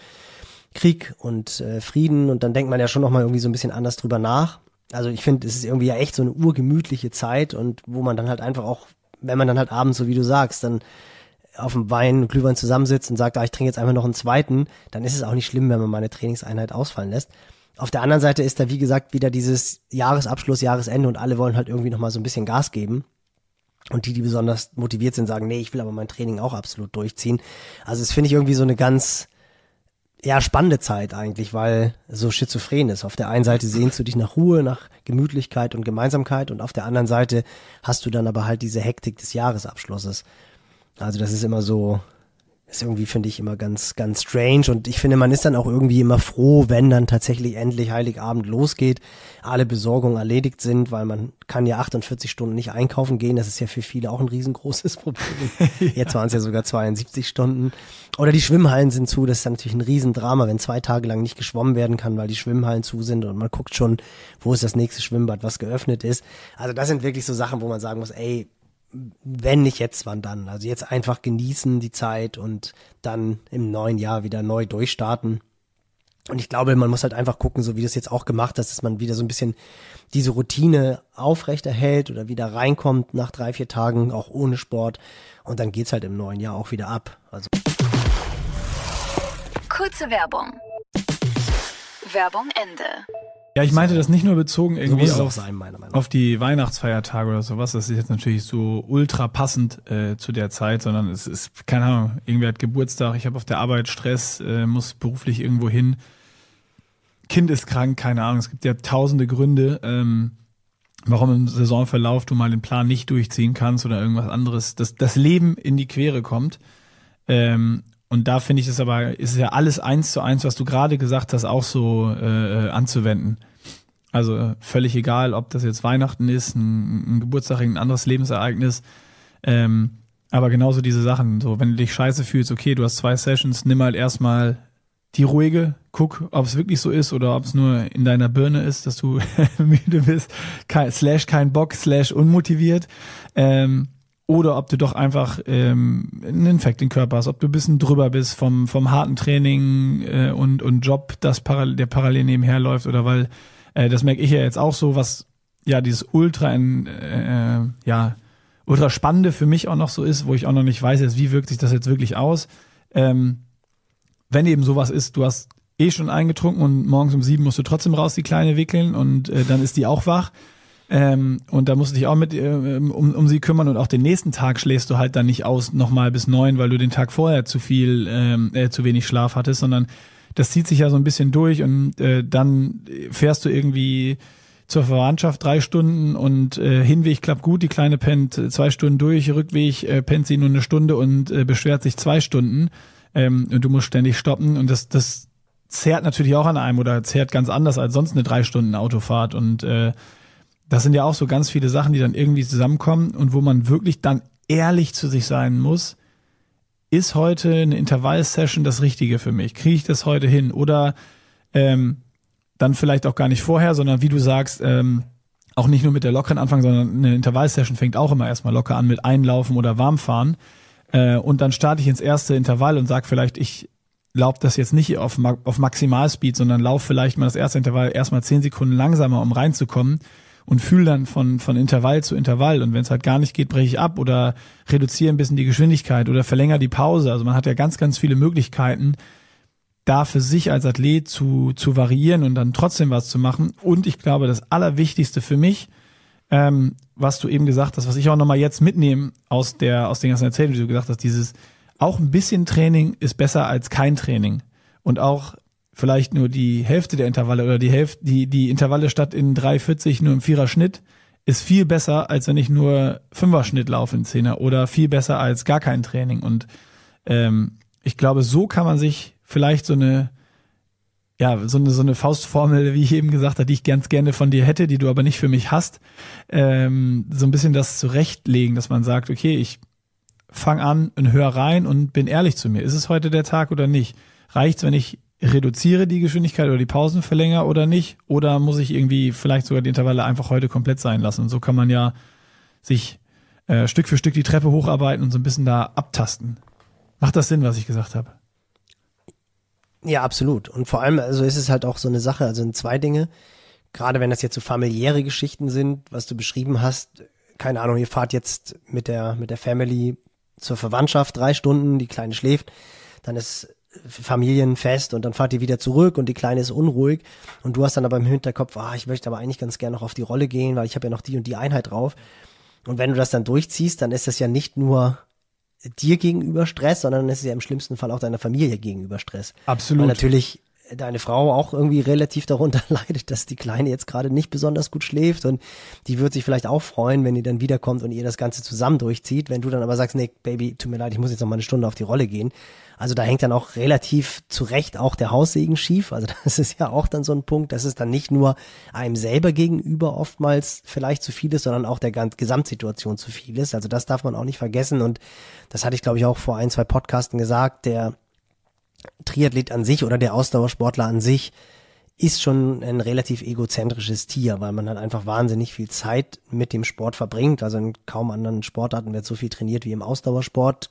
Krieg und Frieden und dann denkt man ja schon noch mal irgendwie so ein bisschen anders drüber nach. Also ich finde, es ist irgendwie ja echt so eine urgemütliche Zeit und wo man dann halt einfach auch, wenn man dann halt abends, so wie du sagst, dann auf dem Wein und Glühwein zusammensitzt und sagt, ich trinke jetzt einfach noch einen zweiten, dann ist es auch nicht schlimm, wenn man mal eine Trainingseinheit ausfallen lässt. Auf der anderen Seite ist da, wie gesagt, wieder dieses Jahresabschluss, Jahresende und alle wollen halt irgendwie nochmal so ein bisschen Gas geben. Und die besonders motiviert sind, sagen, nee, ich will aber mein Training auch absolut durchziehen. Also das finde ich irgendwie so eine ganz, spannende Zeit eigentlich, weil so schizophren ist. Auf der einen Seite sehnst du dich nach Ruhe, nach Gemütlichkeit und Gemeinsamkeit und auf der anderen Seite hast du dann aber halt diese Hektik des Jahresabschlusses. Also das ist immer so, ist irgendwie, finde ich, immer ganz, ganz strange und ich finde, man ist dann auch irgendwie immer froh, wenn dann tatsächlich endlich Heiligabend losgeht, alle Besorgungen erledigt sind, weil man kann ja 48 Stunden nicht einkaufen gehen, das ist ja für viele auch ein riesengroßes Problem. Jetzt waren es ja sogar 72 Stunden. Oder die Schwimmhallen sind zu, das ist dann natürlich ein Riesendrama, wenn 2 Tage lang nicht geschwommen werden kann, weil die Schwimmhallen zu sind und man guckt schon, wo ist das nächste Schwimmbad, was geöffnet ist. Also das sind wirklich so Sachen, wo man sagen muss, ey, wenn nicht jetzt, wann dann? Also jetzt einfach genießen die Zeit und dann im neuen Jahr wieder neu durchstarten. Und ich glaube, man muss halt einfach gucken, so wie das jetzt auch gemacht hast, dass man wieder so ein bisschen diese Routine aufrechterhält oder wieder reinkommt nach 3-4 Tagen, auch ohne Sport. Und dann geht's halt im neuen Jahr auch wieder ab. Also Kurze Werbung. Werbung Ende. Ja, ich meinte das nicht nur bezogen irgendwie so muss es auch sein, meiner Meinung nach. auf die Weihnachtsfeiertage oder sowas. Das ist jetzt natürlich so ultra passend zu der Zeit, sondern es ist, keine Ahnung, irgendwer hat Geburtstag, ich habe auf der Arbeit Stress, muss beruflich irgendwo hin. Kind ist krank, keine Ahnung. Es gibt ja tausende Gründe, warum im Saisonverlauf du mal den Plan nicht durchziehen kannst oder irgendwas anderes, dass das Leben in die Quere kommt. Und da finde ich es aber, ist ja alles 1:1, was du gerade gesagt hast, auch so anzuwenden. Also völlig egal, ob das jetzt Weihnachten ist, ein Geburtstag, ein anderes Lebensereignis. Aber genauso diese Sachen, so wenn du dich scheiße fühlst, okay, du hast 2 Sessions, nimm halt erstmal die ruhige, guck, ob es wirklich so ist oder ob es nur in deiner Birne ist, dass du müde bist, kein Bock, unmotiviert. Oder ob du doch einfach einen Infekt im Körper hast, ob du ein bisschen drüber bist vom harten Training und Job, der parallel nebenher läuft, oder weil, das merke ich ja jetzt auch so, was ja dieses ultra Spannende für mich auch noch so ist, wo ich auch noch nicht weiß, jetzt, wie wirkt sich das jetzt wirklich aus. Wenn eben sowas ist, du hast schon eingetrunken und morgens um 7 musst du trotzdem raus die Kleine wickeln und dann ist die auch wach. Und da musst du dich auch mit um sie kümmern und auch den nächsten Tag schläfst du halt dann nicht aus nochmal bis 9, weil du den Tag vorher zu wenig Schlaf hattest, sondern das zieht sich ja so ein bisschen durch und dann fährst du irgendwie zur Verwandtschaft 3 Stunden und Hinweg klappt gut, die Kleine pennt 2 Stunden durch, Rückweg pennt sie nur 1 Stunde und beschwert sich 2 Stunden und du musst ständig stoppen und das zehrt natürlich auch an einem oder zehrt ganz anders als sonst eine 3 Stunden Autofahrt und das sind ja auch so ganz viele Sachen, die dann irgendwie zusammenkommen und wo man wirklich dann ehrlich zu sich sein muss, ist heute eine Intervall-Session das Richtige für mich? Kriege ich das heute hin? Oder dann vielleicht auch gar nicht vorher, sondern wie du sagst, auch nicht nur mit der lockeren Anfangen, sondern eine Intervall-Session fängt auch immer erstmal locker an mit Einlaufen oder Warmfahren. Und dann starte ich ins erste Intervall und sage vielleicht, ich laufe das jetzt nicht auf Maximalspeed, sondern laufe vielleicht mal das erste Intervall erstmal 10 Sekunden langsamer, um reinzukommen. Und fühle dann von Intervall zu Intervall. Und wenn es halt gar nicht geht, breche ich ab oder reduziere ein bisschen die Geschwindigkeit oder verlängere die Pause. Also man hat ja ganz, ganz viele Möglichkeiten, da für sich als Athlet zu variieren und dann trotzdem was zu machen. Und ich glaube, das Allerwichtigste für mich, was du eben gesagt hast, was ich auch nochmal jetzt mitnehme aus den ganzen Erzählungen, die du gesagt hast, dieses auch ein bisschen Training ist besser als kein Training. Und auch vielleicht nur die Hälfte der Intervalle oder die Intervalle statt in 3,40 nur im 4er Schnitt ist viel besser, als wenn ich nur 5er Schnitt laufe in 10er oder viel besser als gar kein Training. Und ich glaube, so kann man sich vielleicht so eine Faustformel, wie ich eben gesagt habe, die ich ganz gerne von dir hätte, die du aber nicht für mich hast, so ein bisschen das zurechtlegen, dass man sagt, okay, ich fange an und höre rein und bin ehrlich zu mir. Ist es heute der Tag oder nicht? Reicht's, wenn ich reduziere die Geschwindigkeit oder die Pausen verlängere oder nicht? Oder muss ich irgendwie vielleicht sogar die Intervalle einfach heute komplett sein lassen? Und so kann man ja sich Stück für Stück die Treppe hocharbeiten und so ein bisschen da abtasten. Macht das Sinn, was ich gesagt habe? Ja, absolut. Und vor allem, also ist es halt auch so eine Sache, also in 2 Dinge, gerade wenn das jetzt so familiäre Geschichten sind, was du beschrieben hast, keine Ahnung, ihr fahrt jetzt mit der Family zur Verwandtschaft 3 Stunden, die Kleine schläft, dann ist Familienfest und dann fahrt ihr wieder zurück und die Kleine ist unruhig und du hast dann aber im Hinterkopf, ich möchte aber eigentlich ganz gerne noch auf die Rolle gehen, weil ich habe ja noch die und die Einheit drauf. Und wenn du das dann durchziehst, dann ist das ja nicht nur dir gegenüber Stress, sondern es ist ja im schlimmsten Fall auch deiner Familie gegenüber Stress. Absolut. Weil natürlich deine Frau auch irgendwie relativ darunter leidet, dass die Kleine jetzt gerade nicht besonders gut schläft und die wird sich vielleicht auch freuen, wenn die dann wiederkommt und ihr das Ganze zusammen durchzieht. Wenn du dann aber sagst, nee, Baby, tut mir leid, ich muss jetzt noch mal 1 Stunde auf die Rolle gehen. Also da hängt dann auch relativ zu Recht auch der Haussegen schief. Also das ist ja auch dann so ein Punkt, dass es dann nicht nur einem selber gegenüber oftmals vielleicht zu viel ist, sondern auch der Gesamtsituation zu viel ist. Also das darf man auch nicht vergessen und das hatte ich, glaube ich, auch vor 1, 2 Podcasten gesagt, der Triathlet an sich oder der Ausdauersportler an sich ist schon ein relativ egozentrisches Tier, weil man halt einfach wahnsinnig viel Zeit mit dem Sport verbringt. Also in kaum anderen Sportarten wird so viel trainiert wie im Ausdauersport.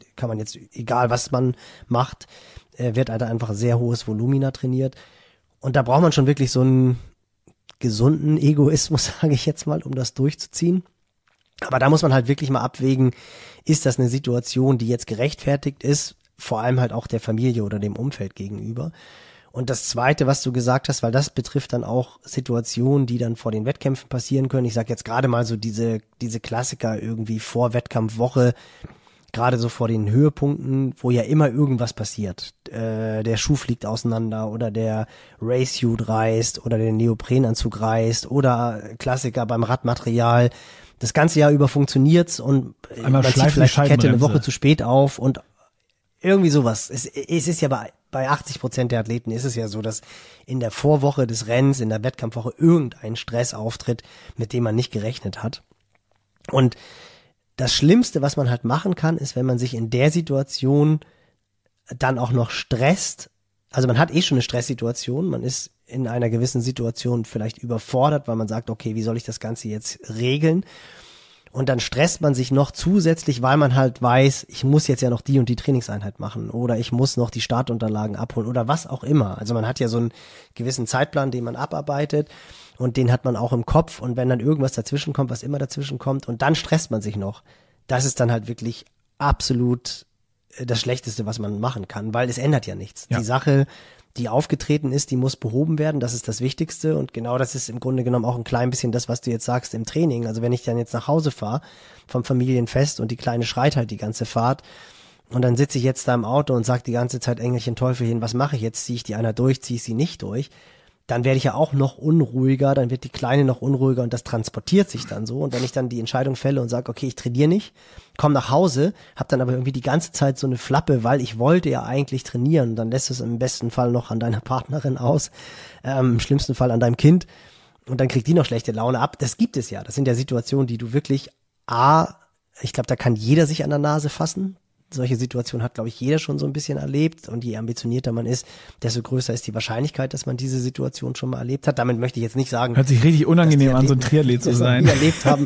kann man jetzt, egal was man macht, wird halt einfach sehr hohes Volumina trainiert. Und da braucht man schon wirklich so einen gesunden Egoismus, sage ich jetzt mal, um das durchzuziehen. Aber da muss man halt wirklich mal abwägen, ist das eine Situation, die jetzt gerechtfertigt ist, vor allem halt auch der Familie oder dem Umfeld gegenüber. Und das Zweite, was du gesagt hast, weil das betrifft dann auch Situationen, die dann vor den Wettkämpfen passieren können. Ich sage jetzt gerade mal so diese Klassiker irgendwie vor Wettkampfwoche, gerade so vor den Höhepunkten, wo ja immer irgendwas passiert. Der Schuh fliegt auseinander oder der Racesuit reißt oder der Neoprenanzug reißt oder Klassiker beim Radmaterial. Das ganze Jahr über funktioniert's und einmal man zieht vielleicht die Kette eine Woche zu spät auf und irgendwie sowas. Es ist ja bei 80% der Athleten ist es ja so, dass in der Vorwoche des Rennens, in der Wettkampfwoche irgendein Stress auftritt, mit dem man nicht gerechnet hat. Und das Schlimmste, was man halt machen kann, ist, wenn man sich in der Situation dann auch noch stresst. Also man hat schon eine Stresssituation, man ist in einer gewissen Situation vielleicht überfordert, weil man sagt, okay, wie soll ich das Ganze jetzt regeln? Und dann stresst man sich noch zusätzlich, weil man halt weiß, ich muss jetzt ja noch die und die Trainingseinheit machen oder ich muss noch die Startunterlagen abholen oder was auch immer. Also man hat ja so einen gewissen Zeitplan, den man abarbeitet und den hat man auch im Kopf. Und wenn dann irgendwas dazwischen kommt, was immer dazwischen kommt und dann stresst man sich noch, das ist dann halt wirklich absolut das Schlechteste, was man machen kann, weil es ändert ja nichts. Ja. Die Sache, die aufgetreten ist, die muss behoben werden, das ist das Wichtigste und genau das ist im Grunde genommen auch ein klein bisschen das, was du jetzt sagst im Training. Also wenn ich dann jetzt nach Hause fahre vom Familienfest und die Kleine schreit halt die ganze Fahrt und dann sitze ich jetzt da im Auto und sage die ganze Zeit Engelchen, Teufelchen, was mache ich jetzt? Ziehe ich die einer durch, ziehe ich sie nicht durch? Dann werde ich ja auch noch unruhiger, dann wird die Kleine noch unruhiger und das transportiert sich dann so. Und wenn ich dann die Entscheidung fälle und sage, okay, ich trainiere nicht, komme nach Hause, habe dann aber irgendwie die ganze Zeit so eine Flappe, weil ich wollte ja eigentlich trainieren. Dann lässt es im besten Fall noch an deiner Partnerin aus, im schlimmsten Fall an deinem Kind und dann kriegt die noch schlechte Laune ab. Das gibt es ja. Das sind ja Situationen, die du wirklich, ich glaube, da kann jeder sich an der Nase fassen. Solche Situationen hat, glaube ich, jeder schon so ein bisschen erlebt und je ambitionierter man ist, desto größer ist die Wahrscheinlichkeit, dass man diese Situation schon mal erlebt hat. Damit möchte ich jetzt nicht sagen, hört sich richtig unangenehm an, so ein Triathlet zu sein. Erlebt haben.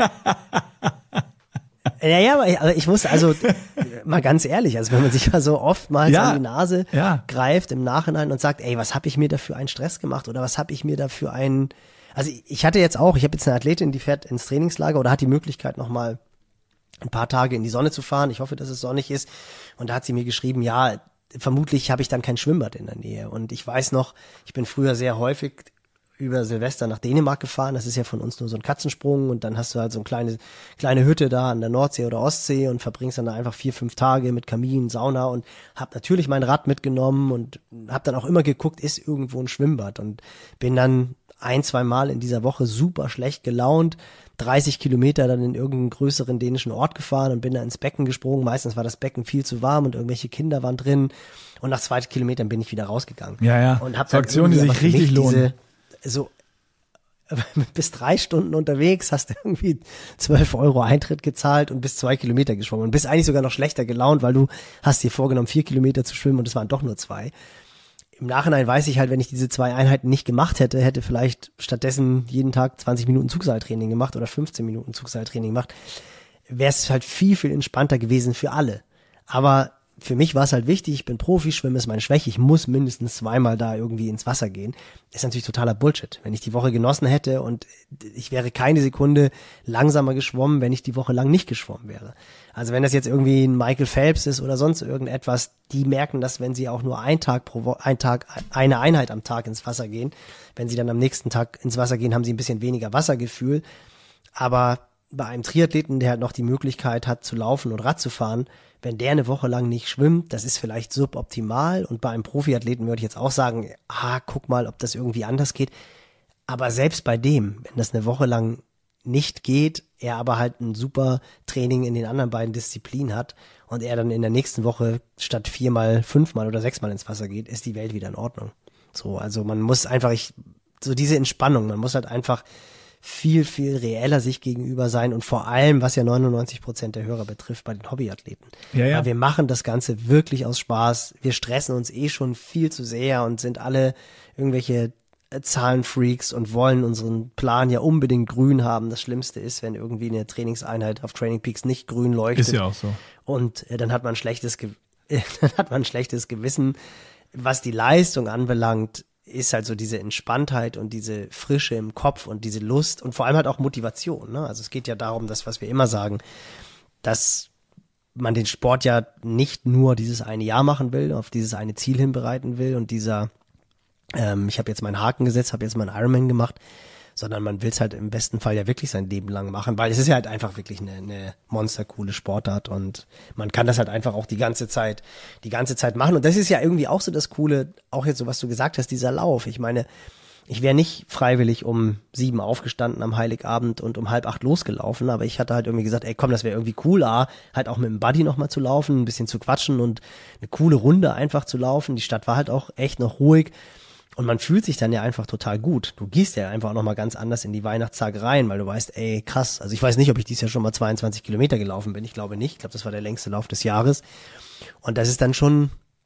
Naja, aber ich muss also mal ganz ehrlich, also wenn man sich mal so oftmals an die Nase greift im Nachhinein und sagt, ey, was habe ich mir da für einen Stress gemacht oder was habe ich mir da für einen, also ich habe jetzt eine Athletin, die fährt ins Trainingslager oder hat die Möglichkeit nochmal ein paar Tage in die Sonne zu fahren. Ich hoffe, dass es sonnig ist. Und da hat sie mir geschrieben, ja, vermutlich habe ich dann kein Schwimmbad in der Nähe. Und ich weiß noch, ich bin früher sehr häufig über Silvester nach Dänemark gefahren. Das ist ja von uns nur so ein Katzensprung. Und dann hast du halt so eine kleine Hütte da an der Nordsee oder Ostsee und verbringst dann da einfach 4-5 Tage mit Kamin, Sauna und habe natürlich mein Rad mitgenommen und habe dann auch immer geguckt, ist irgendwo ein Schwimmbad. Und bin dann 1-2 Mal in dieser Woche super schlecht gelaunt, 30 Kilometer dann in irgendeinen größeren dänischen Ort gefahren und bin da ins Becken gesprungen. Meistens war das Becken viel zu warm und irgendwelche Kinder waren drin. Und nach 2 Kilometern bin ich wieder rausgegangen. Ja. Und hab so Aktionen, die sich richtig lohnen. Bis 3 Stunden unterwegs, hast du irgendwie 12 € Eintritt gezahlt und bis 2 Kilometer geschwommen. Und bist eigentlich sogar noch schlechter gelaunt, weil du hast dir vorgenommen, 4 Kilometer zu schwimmen und es waren doch nur 2. Im Nachhinein weiß ich halt, wenn ich diese 2 Einheiten nicht gemacht hätte vielleicht stattdessen jeden Tag 20 Minuten Zugseiltraining gemacht oder 15 Minuten Zugseiltraining gemacht, wäre es halt viel, viel entspannter gewesen für alle. Aber für mich war es halt wichtig, ich bin Profi, Schwimmen ist meine Schwäche, ich muss mindestens 2-mal da irgendwie ins Wasser gehen. Das ist natürlich totaler Bullshit. Wenn ich die Woche genossen hätte und ich wäre keine Sekunde langsamer geschwommen, wenn ich die Woche lang nicht geschwommen wäre. Also wenn das jetzt irgendwie ein Michael Phelps ist oder sonst irgendetwas, die merken das, wenn sie auch nur eine Einheit am Tag ins Wasser gehen. Wenn sie dann am nächsten Tag ins Wasser gehen, haben sie ein bisschen weniger Wassergefühl. Aber bei einem Triathleten, der halt noch die Möglichkeit hat zu laufen und Rad zu fahren, wenn der eine Woche lang nicht schwimmt, das ist vielleicht suboptimal. Und bei einem Profiathleten würde ich jetzt auch sagen, guck mal, ob das irgendwie anders geht. Aber selbst bei dem, wenn das eine Woche lang nicht geht, er aber halt ein super Training in den anderen beiden Disziplinen hat und er dann in der nächsten Woche statt 4-mal, 5-mal oder 6-mal ins Wasser geht, ist die Welt wieder in Ordnung. So, also man muss einfach, so diese Entspannung, man muss halt einfach viel, viel reeller sich gegenüber sein und vor allem, was ja 99% der Hörer betrifft, bei den Hobbyathleten. Ja. Weil wir machen das Ganze wirklich aus Spaß. Wir stressen uns schon viel zu sehr und sind alle irgendwelche Zahlenfreaks und wollen unseren Plan ja unbedingt grün haben. Das Schlimmste ist, wenn irgendwie eine Trainingseinheit auf Training Peaks nicht grün leuchtet. Ist ja auch so. Und dann hat man ein schlechtes Gewissen. Was die Leistung anbelangt, ist halt so diese Entspanntheit und diese Frische im Kopf und diese Lust und vor allem halt auch Motivation. Ne? Also es geht ja darum, dass, was wir immer sagen, dass man den Sport ja nicht nur dieses eine Jahr machen will, auf dieses eine Ziel hinbereiten will und ich habe jetzt meinen Haken gesetzt, habe jetzt meinen Ironman gemacht, sondern man will es halt im besten Fall ja wirklich sein Leben lang machen, weil es ist ja halt einfach wirklich eine monstercoole Sportart und man kann das halt einfach auch die ganze Zeit machen und das ist ja irgendwie auch so das Coole, auch jetzt so, was du gesagt hast, dieser Lauf. Ich meine, ich wäre nicht freiwillig um 7 aufgestanden am Heiligabend und um 7:30 losgelaufen, aber ich hatte halt irgendwie gesagt, ey komm, das wäre irgendwie cool, halt auch mit dem Buddy nochmal zu laufen, ein bisschen zu quatschen und eine coole Runde einfach zu laufen. Die Stadt war halt auch echt noch ruhig. Und man fühlt sich dann ja einfach total gut. Du gehst ja einfach auch nochmal ganz anders in die Weihnachtstage rein, weil du weißt, ey, krass. Also ich weiß nicht, ob ich dieses Jahr schon mal 22 Kilometer gelaufen bin. Ich glaube nicht. Ich glaube, das war der längste Lauf des Jahres. Und das ist dann schon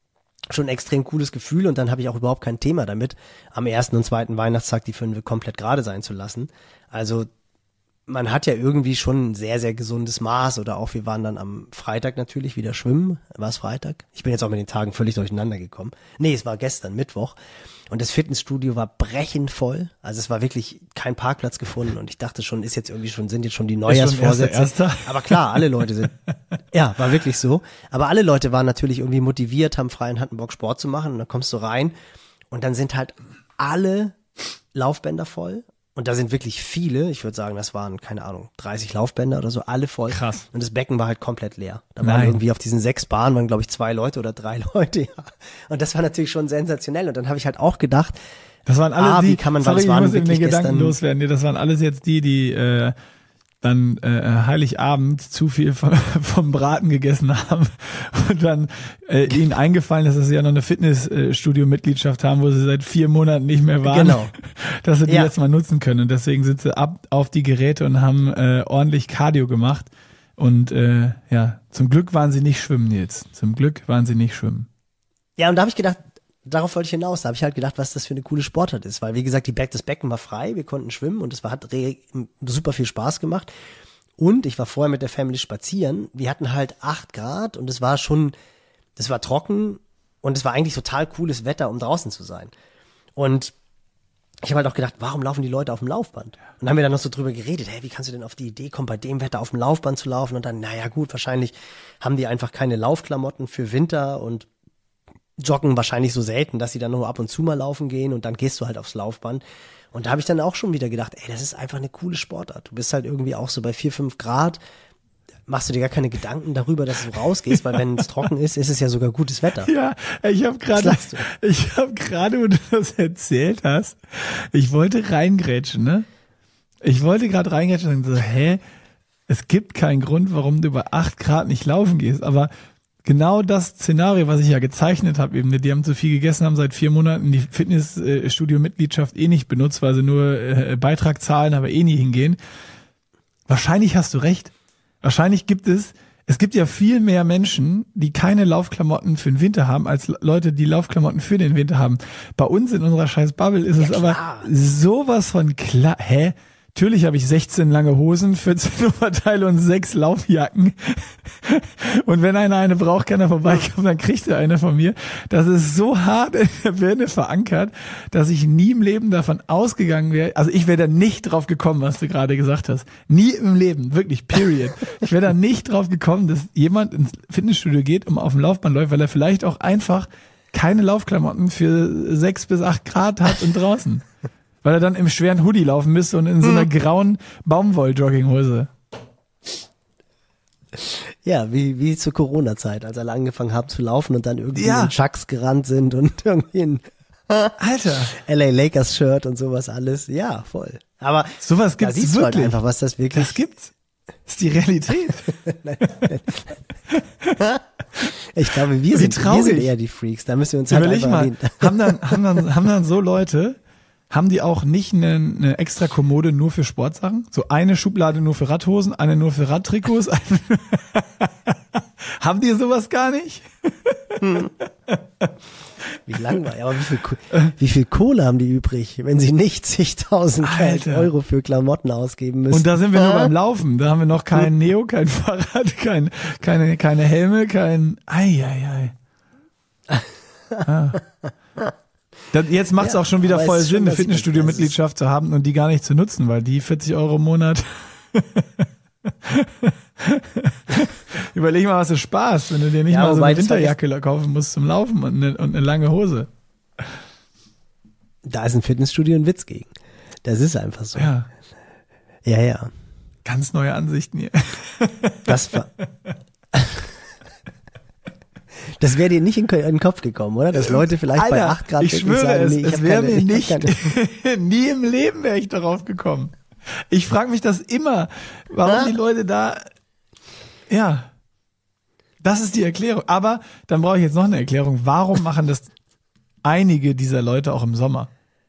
ein extrem cooles Gefühl. Und dann habe ich auch überhaupt kein Thema damit, am ersten und zweiten Weihnachtstag die 5 komplett gerade sein zu lassen. Also man hat ja irgendwie schon ein sehr, sehr gesundes Maß. Oder auch, wir waren dann am Freitag natürlich wieder schwimmen. War es Freitag? Ich bin jetzt auch mit den Tagen völlig durcheinander gekommen. Nee, es war gestern Mittwoch. Und das Fitnessstudio war brechend voll. Also es war wirklich kein Parkplatz gefunden. Und ich dachte schon, sind jetzt schon die Neujahrsvorsätze. Erster. Aber klar, alle Leute ja, war wirklich so. Aber alle Leute waren natürlich irgendwie motiviert, haben frei und hatten Bock, Sport zu machen. Und dann kommst du rein und dann sind halt alle Laufbänder voll. Und da sind wirklich viele, ich würde sagen, das waren, keine Ahnung, 30 Laufbänder oder so, alle voll. Krass. Und das Becken war halt komplett leer. Da waren irgendwie auf diesen 6 Bahnen, waren glaube ich 2 Leute oder 3 Leute, ja. Und das war natürlich schon sensationell. Und dann habe ich halt auch gedacht, das waren alle wie kann man, weil es waren wirklich Gedanken gestern loswerden. Das waren alles jetzt die dann Heiligabend zu viel vom Braten gegessen haben und dann ihnen eingefallen, dass sie ja noch eine Fitnessstudio-Mitgliedschaft haben, wo sie seit 4 Monaten nicht mehr waren, genau, dass sie die jetzt mal nutzen können. Und deswegen sind sie ab auf die Geräte und haben ordentlich Cardio gemacht. Und zum Glück waren sie nicht schwimmen jetzt. Zum Glück waren sie nicht schwimmen. Ja, und da habe ich gedacht, darauf wollte ich hinaus. Da habe ich halt gedacht, was das für eine coole Sportart ist. Weil, wie gesagt, das Becken war frei, wir konnten schwimmen und hat super viel Spaß gemacht. Und ich war vorher mit der Family spazieren. Wir hatten halt 8 Grad und das war trocken und es war eigentlich total cooles Wetter, um draußen zu sein. Und ich habe halt auch gedacht, warum laufen die Leute auf dem Laufband? Und dann haben wir dann noch so drüber geredet, hey, wie kannst du denn auf die Idee kommen, bei dem Wetter auf dem Laufband zu laufen? Und dann, naja gut, wahrscheinlich haben die einfach keine Laufklamotten für Winter und joggen wahrscheinlich so selten, dass sie dann nur ab und zu mal laufen gehen und dann gehst du halt aufs Laufband. Und da habe ich dann auch schon wieder gedacht, ey, das ist einfach eine coole Sportart. Du bist halt irgendwie auch so bei 4, 5 Grad, machst du dir gar keine Gedanken darüber, dass du rausgehst, weil wenn es trocken ist, ist es ja sogar gutes Wetter. Ja, ich habe gerade, wo du das erzählt hast, ich wollte reingrätschen, ne? Ich wollte gerade reingrätschen und so, es gibt keinen Grund, warum du bei 8 Grad nicht laufen gehst, aber genau das Szenario, was ich ja gezeichnet habe, eben, die haben zu viel gegessen, haben seit 4 Monaten die Fitnessstudio-Mitgliedschaft nicht benutzt, weil sie nur Beitrag zahlen, aber nie hingehen. Wahrscheinlich hast du recht. Wahrscheinlich gibt es ja viel mehr Menschen, die keine Laufklamotten für den Winter haben, als Leute, die Laufklamotten für den Winter haben. Bei uns in unserer scheiß Bubble ist es aber sowas von klar. Natürlich habe ich 16 lange Hosen, 14 Oberteile und 6 Laufjacken. Und wenn einer eine braucht, kann er vorbeikommen, dann kriegt er eine von mir. Das ist so hart in der Birne verankert, dass ich nie im Leben davon ausgegangen wäre. Also ich wäre da nicht drauf gekommen, was du gerade gesagt hast. Nie im Leben, wirklich, period. Ich wäre da nicht drauf gekommen, dass jemand ins Fitnessstudio geht, um auf dem Laufband läuft, weil er vielleicht auch einfach keine Laufklamotten für 6 bis 8 Grad hat und draußen. Weil er dann im schweren Hoodie laufen müsste und in so einer grauen Baumwoll-Jogginghose. Ja, wie zur Corona-Zeit, als alle angefangen haben zu laufen und dann irgendwie in Chucks gerannt sind und irgendwie in Alter, LA Lakers Shirt und sowas alles. Ja, voll. Aber sowas gibt's siehst wirklich. Du halt einfach, was das wirklich. Das gibt's. Das ist die Realität. Ich glaube, wir sind eher die Freaks. Da müssen wir uns halt Überleg einfach mal, haben dann so Leute, haben die auch nicht eine extra Kommode nur für Sportsachen? So eine Schublade nur für Radhosen, eine nur für Radtrikots? Haben die sowas gar nicht? Wie langweilig. Aber wie viel Kohle haben die übrig, wenn sie nicht zigtausend Euro für Klamotten ausgeben müssen? Und da sind wir nur beim Laufen. Da haben wir noch kein Neo, kein Fahrrad, keine Helme, kein Eieiei. Jetzt macht es auch schon wieder voll Sinn, eine Fitnessstudio-Mitgliedschaft zu haben und die gar nicht zu nutzen, weil die 40 Euro im Monat. Überleg mal, was du sparst, wenn du dir nicht mal so eine Winterjacke kaufen musst zum Laufen und eine lange Hose. Da ist ein Fitnessstudio ein Witz gegen. Das ist einfach so. Ja. Ja. Ganz neue Ansichten hier. Das wäre dir nicht in den Kopf gekommen, oder? Dass Leute vielleicht Alter, bei 8 Grad ich schwöre sagen, es wäre mir nicht, nie im Leben wäre ich darauf gekommen. Ich frage mich das immer, warum die Leute da, ja, das ist die Erklärung. Aber dann brauche ich jetzt noch eine Erklärung. Warum machen das einige dieser Leute auch im Sommer?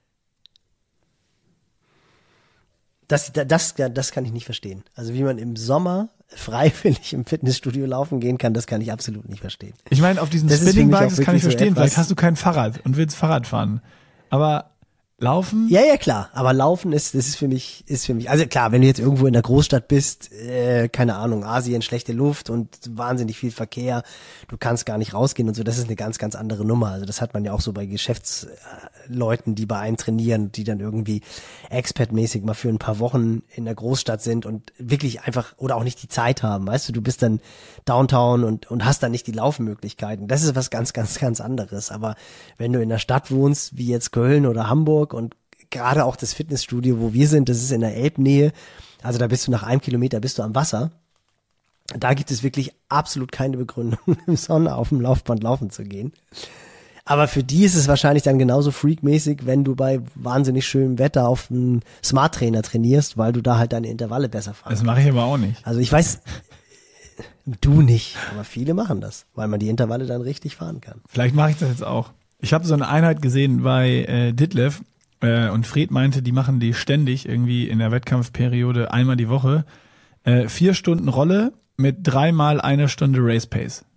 Das kann ich nicht verstehen. Also wie man im Sommer freiwillig im Fitnessstudio laufen gehen kann, das kann ich absolut nicht verstehen. Ich meine, auf diesen Spinning-Bikes, das kann ich verstehen, vielleicht hast du kein Fahrrad und willst Fahrrad fahren. Aber Laufen? Ja, klar. Aber Laufen ist für mich, also klar, wenn du jetzt irgendwo in der Großstadt bist, keine Ahnung, Asien, schlechte Luft und wahnsinnig viel Verkehr, du kannst gar nicht rausgehen und so, das ist eine ganz, ganz andere Nummer. Also das hat man ja auch so bei Geschäftsleuten, die bei einem trainieren, die dann irgendwie expertmäßig mal für ein paar Wochen in der Großstadt sind und wirklich einfach, oder auch nicht die Zeit haben, weißt du bist dann Downtown und hast dann nicht die Laufmöglichkeiten. Das ist was ganz, ganz, ganz anderes. Aber wenn du in der Stadt wohnst, wie jetzt Köln oder Hamburg, und gerade auch das Fitnessstudio, wo wir sind, das ist in der Elbnähe, also da bist du nach 1 Kilometer bist du am Wasser. Da gibt es wirklich absolut keine Begründung, im Sommer auf dem Laufband laufen zu gehen. Aber für die ist es wahrscheinlich dann genauso freakmäßig, wenn du bei wahnsinnig schönem Wetter auf einem Smart Trainer trainierst, weil du da halt deine Intervalle besser fahren kannst. Das mache ich aber auch nicht. Also ich weiß, du nicht, aber viele machen das, weil man die Intervalle dann richtig fahren kann. Vielleicht mache ich das jetzt auch. Ich habe so eine Einheit gesehen bei Ditlev und Fred meinte, die machen die ständig irgendwie in der Wettkampfperiode einmal die Woche 4 Stunden Rolle mit 3 mal 1 Stunde Race Pace.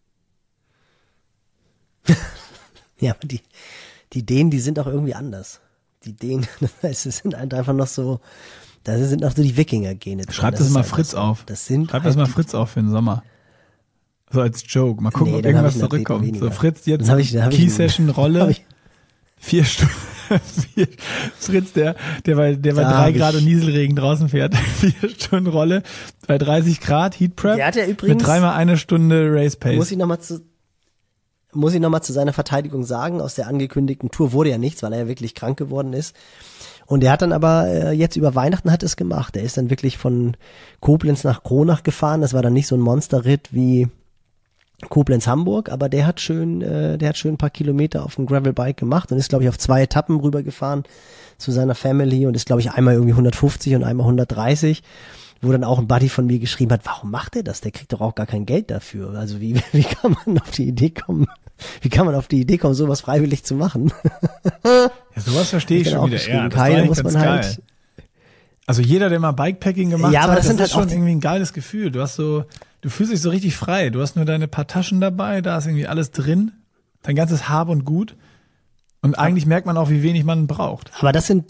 Ja, aber die Dänen, die sind auch irgendwie anders. Die Dänen, das sind halt einfach noch so, da sind noch so die Wikinger-Gene. Schreib das mal Fritz auf. Schreib das mal Fritz auf für den Sommer. So als Joke. Mal gucken, ob irgendwas zurückkommt. So Fritz jetzt Key-Session Rolle. 4 Stunden. Fritz, der bei 3 Grad und Nieselregen draußen fährt. 4 Stunden Rolle bei 30 Grad Heat Prep. Der hat ja übrigens mit 3 mal 1 Stunde Race Pace. Muss ich noch mal zu seiner Verteidigung sagen, aus der angekündigten Tour wurde ja nichts, weil er ja wirklich krank geworden ist. Und er hat dann aber jetzt über Weihnachten hat es gemacht. Er ist dann wirklich von Koblenz nach Kronach gefahren. Das war dann nicht so ein Monsterritt wie Koblenz-Hamburg, aber der hat schön ein paar Kilometer auf dem Gravelbike gemacht und ist, glaube ich, auf 2 Etappen rübergefahren zu seiner Family und ist, glaube ich, einmal irgendwie 150 und einmal 130, wo dann auch ein Buddy von mir geschrieben hat, warum macht er das? Der kriegt doch auch gar kein Geld dafür. Also wie kann man auf die Idee kommen? Wie kann man auf die Idee kommen, sowas freiwillig zu machen? Ja, sowas verstehe ich schon wieder. Ja, das war muss man geil. Halt. Also jeder, der mal Bikepacking gemacht aber hat, das ist halt schon irgendwie ein geiles Gefühl. Du fühlst dich so richtig frei. Du hast nur deine paar Taschen dabei, da ist irgendwie alles drin, dein ganzes Hab und Gut. Und eigentlich merkt man auch, wie wenig man braucht. Aber das sind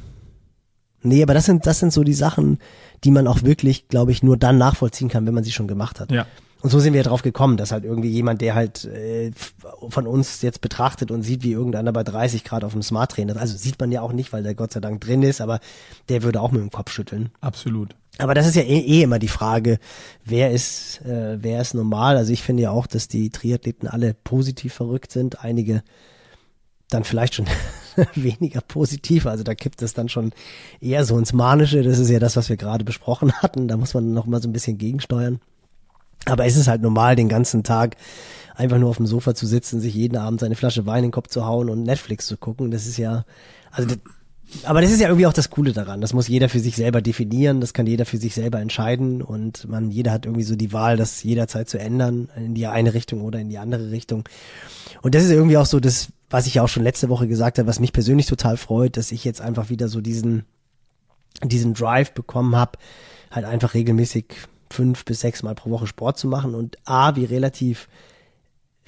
so die Sachen, die man auch wirklich, glaube ich, nur dann nachvollziehen kann, wenn man sie schon gemacht hat. Ja. Und so sind wir drauf gekommen, dass halt irgendwie jemand, der halt von uns jetzt betrachtet und sieht, wie irgendeiner bei 30 Grad auf dem Smart Trainer, also sieht man ja auch nicht, weil der Gott sei Dank drin ist, aber der würde auch mit dem Kopf schütteln. Absolut. Aber das ist ja eh immer die Frage, wer ist normal? Also ich finde ja auch, dass die Triathleten alle positiv verrückt sind, einige dann vielleicht schon weniger positiv, also da kippt es dann schon eher so ins Manische, das ist ja das, was wir gerade besprochen hatten, da muss man noch mal so ein bisschen gegensteuern. Aber es ist halt normal, den ganzen Tag einfach nur auf dem Sofa zu sitzen, sich jeden Abend seine Flasche Wein in den Kopf zu hauen und Netflix zu gucken. Das ist ja, aber das ist ja irgendwie auch das Coole daran. Das muss jeder für sich selber definieren, das kann jeder für sich selber entscheiden und jeder hat irgendwie so die Wahl, das jederzeit zu ändern, in die eine Richtung oder in die andere Richtung. Und das ist irgendwie auch so das, was ich ja auch schon letzte Woche gesagt habe, was mich persönlich total freut, dass ich jetzt einfach wieder so diesen Drive bekommen habe, halt einfach regelmäßig 5 bis 6 Mal pro Woche Sport zu machen und wie relativ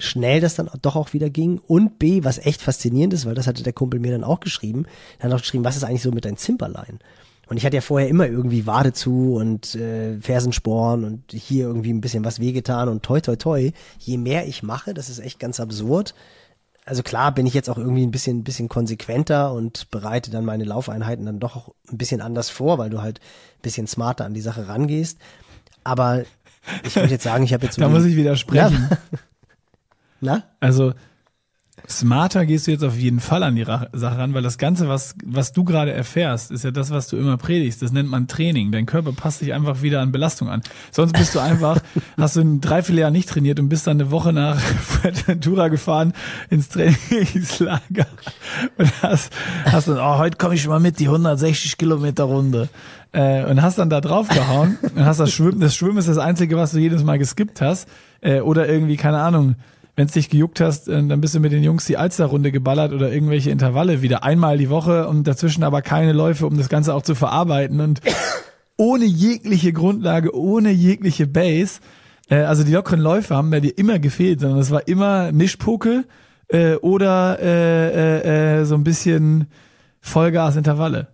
schnell das dann doch auch wieder ging. Und B, was echt faszinierend ist, weil das hatte der Kumpel mir dann auch geschrieben, er hat auch geschrieben, was ist eigentlich so mit deinen Zimperlein? Und ich hatte ja vorher immer irgendwie Wade zu und Fersensporn und hier irgendwie ein bisschen was wehgetan und toi toi toi. Je mehr ich mache, das ist echt ganz absurd. Also klar bin ich jetzt auch irgendwie ein bisschen konsequenter und bereite dann meine Laufeinheiten dann doch auch ein bisschen anders vor, weil du halt ein bisschen smarter an die Sache rangehst. Aber ich würde jetzt sagen, ich habe jetzt so da muss ich widersprechen. Na? Also smarter gehst du jetzt auf jeden Fall an die Sache ran, weil das Ganze, was du gerade erfährst, ist ja das, was du immer predigst. Das nennt man Training. Dein Körper passt sich einfach wieder an Belastung an. Sonst bist du einfach, hast du ein Dreivierteljahr nicht trainiert und bist dann eine Woche nach Fuerteventura gefahren ins Trainingslager und hast dann, heute komme ich mal mit, die 160 Kilometer Runde. Und hast dann da draufgehauen und hast das Schwimmen ist das Einzige, was du jedes Mal geskippt hast. Oder irgendwie, keine Ahnung, wenn es dich gejuckt hast, dann bist du mit den Jungs die Alsterrunde geballert oder irgendwelche Intervalle wieder einmal die Woche und dazwischen aber keine Läufe, um das Ganze auch zu verarbeiten und ohne jegliche Grundlage, ohne jegliche Base. Also die lockeren Läufe haben bei dir immer gefehlt, sondern es war immer Mischpoke oder so ein bisschen Vollgas-Intervalle.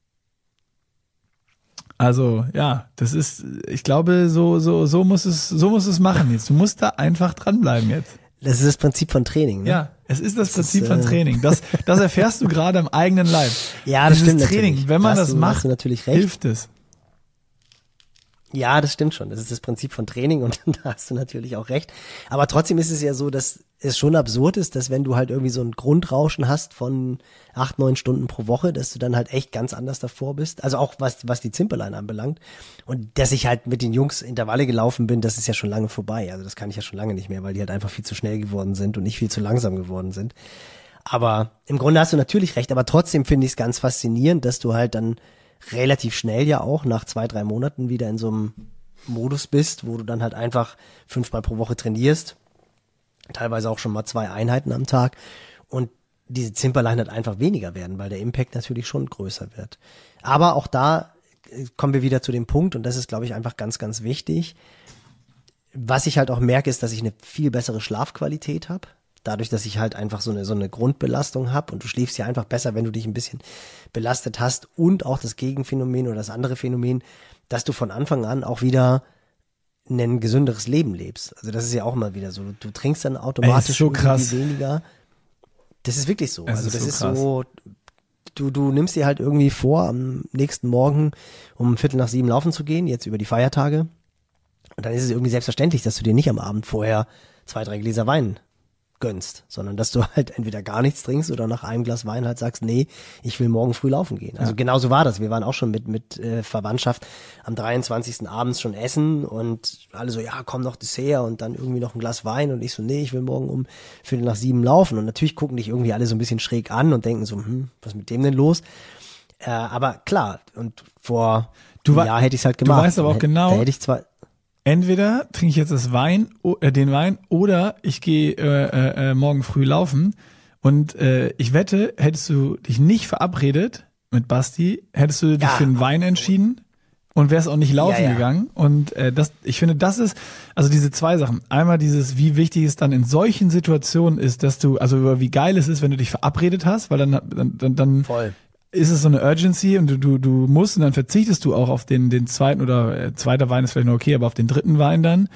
Also, ja, das ist, ich glaube, so muss es machen jetzt. Du musst da einfach dranbleiben jetzt. Das ist das Prinzip von Training, ne? Ja, es ist das Prinzip von Training. Das erfährst du gerade am eigenen Leib. Ja, das stimmt Training, natürlich. wenn man das macht, natürlich recht. hilft es. Ja, das stimmt schon. Das ist das Prinzip von Training und da hast du natürlich auch recht. Aber trotzdem ist es ja so, dass es schon absurd ist, dass wenn du halt irgendwie so ein Grundrauschen hast von 8-9 Stunden pro Woche, dass du dann halt echt ganz anders davor bist. Also auch was die Zimperlein anbelangt. Und dass ich halt mit den Jungs Intervalle gelaufen bin, das ist ja schon lange vorbei. Also das kann ich ja schon lange nicht mehr, weil die halt einfach viel zu schnell geworden sind und nicht viel zu langsam geworden sind. Aber im Grunde hast du natürlich recht. Aber trotzdem finde ich es ganz faszinierend, dass du halt dann relativ schnell ja auch nach 2-3 Monaten wieder in so einem Modus bist, wo du dann halt einfach 5-mal pro Woche trainierst, teilweise auch schon mal 2 Einheiten am Tag und diese Zimperlein halt einfach weniger werden, weil der Impact natürlich schon größer wird. Aber auch da kommen wir wieder zu dem Punkt und das ist, glaube ich, einfach ganz, ganz wichtig. Was ich halt auch merke, ist, dass ich eine viel bessere Schlafqualität habe. Dadurch, dass ich halt einfach so eine Grundbelastung habe und du schläfst ja einfach besser, wenn du dich ein bisschen belastet hast und auch das Gegenphänomen oder das andere Phänomen, dass du von Anfang an auch wieder ein gesünderes Leben lebst. Also das ist ja auch immer wieder so. Du trinkst dann automatisch so krass. weniger. Das ist wirklich so. Also das ist so, krass. du nimmst dir halt irgendwie vor, am nächsten Morgen um 6:45 laufen zu gehen, jetzt über die Feiertage. Und dann ist es irgendwie selbstverständlich, dass du dir nicht am Abend vorher 2-3 Gläser Wein gönnst, sondern dass du halt entweder gar nichts trinkst oder nach einem Glas Wein halt sagst, nee, ich will morgen früh laufen gehen. Also genauso war das. Wir waren auch schon mit Verwandtschaft am 23. abends schon essen und alle so, ja, komm noch Dessert und dann irgendwie noch ein Glas Wein und ich so, nee, ich will morgen um 6:45 laufen und natürlich gucken dich irgendwie alle so ein bisschen schräg an und denken so, was ist mit dem denn los? Aber klar, und vor einem Jahr hätte ich es halt gemacht. Du weißt aber auch genau, da hätte ich zwar entweder trinke ich jetzt den Wein oder ich gehe morgen früh laufen und ich wette, hättest du dich nicht verabredet mit Basti, hättest du dich für einen Wein entschieden und wärst auch nicht laufen gegangen und ich finde, das ist, also diese 2 Sachen, einmal dieses, wie wichtig es dann in solchen Situationen ist, dass du, also wie geil es ist, wenn du dich verabredet hast, weil dann voll. Ist es so eine Urgency und du musst und dann verzichtest du auch auf den zweiten oder zweiter Wein ist vielleicht noch okay, aber auf den dritten Wein dann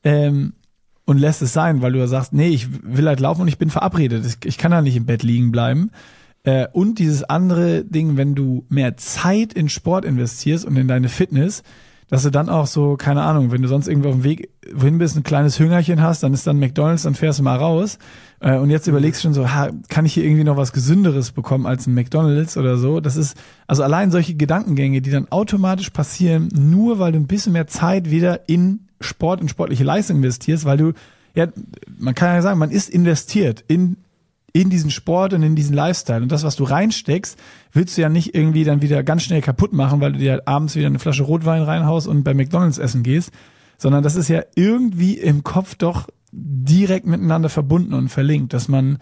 und lässt es sein, weil du ja sagst, nee, ich will halt laufen und ich bin verabredet, ich kann da nicht im Bett liegen bleiben. Und dieses andere Ding, wenn du mehr Zeit in Sport investierst und in deine Fitness, dass du dann auch so, keine Ahnung, wenn du sonst irgendwo auf dem Weg wohin bist, ein kleines Hüngerchen hast, dann ist dann McDonald's, dann fährst du mal raus und jetzt überlegst du schon so, kann ich hier irgendwie noch was Gesünderes bekommen als ein McDonald's oder so? Das ist, also allein solche Gedankengänge, die dann automatisch passieren, nur weil du ein bisschen mehr Zeit wieder in Sport und sportliche Leistung investierst, weil du, ja, man kann ja sagen, man ist investiert in diesen Sport und in diesen Lifestyle. Und das, was du reinsteckst, willst du ja nicht irgendwie dann wieder ganz schnell kaputt machen, weil du dir halt abends wieder eine Flasche Rotwein reinhaust und bei McDonald's essen gehst, sondern das ist ja irgendwie im Kopf doch direkt miteinander verbunden und verlinkt, dass man,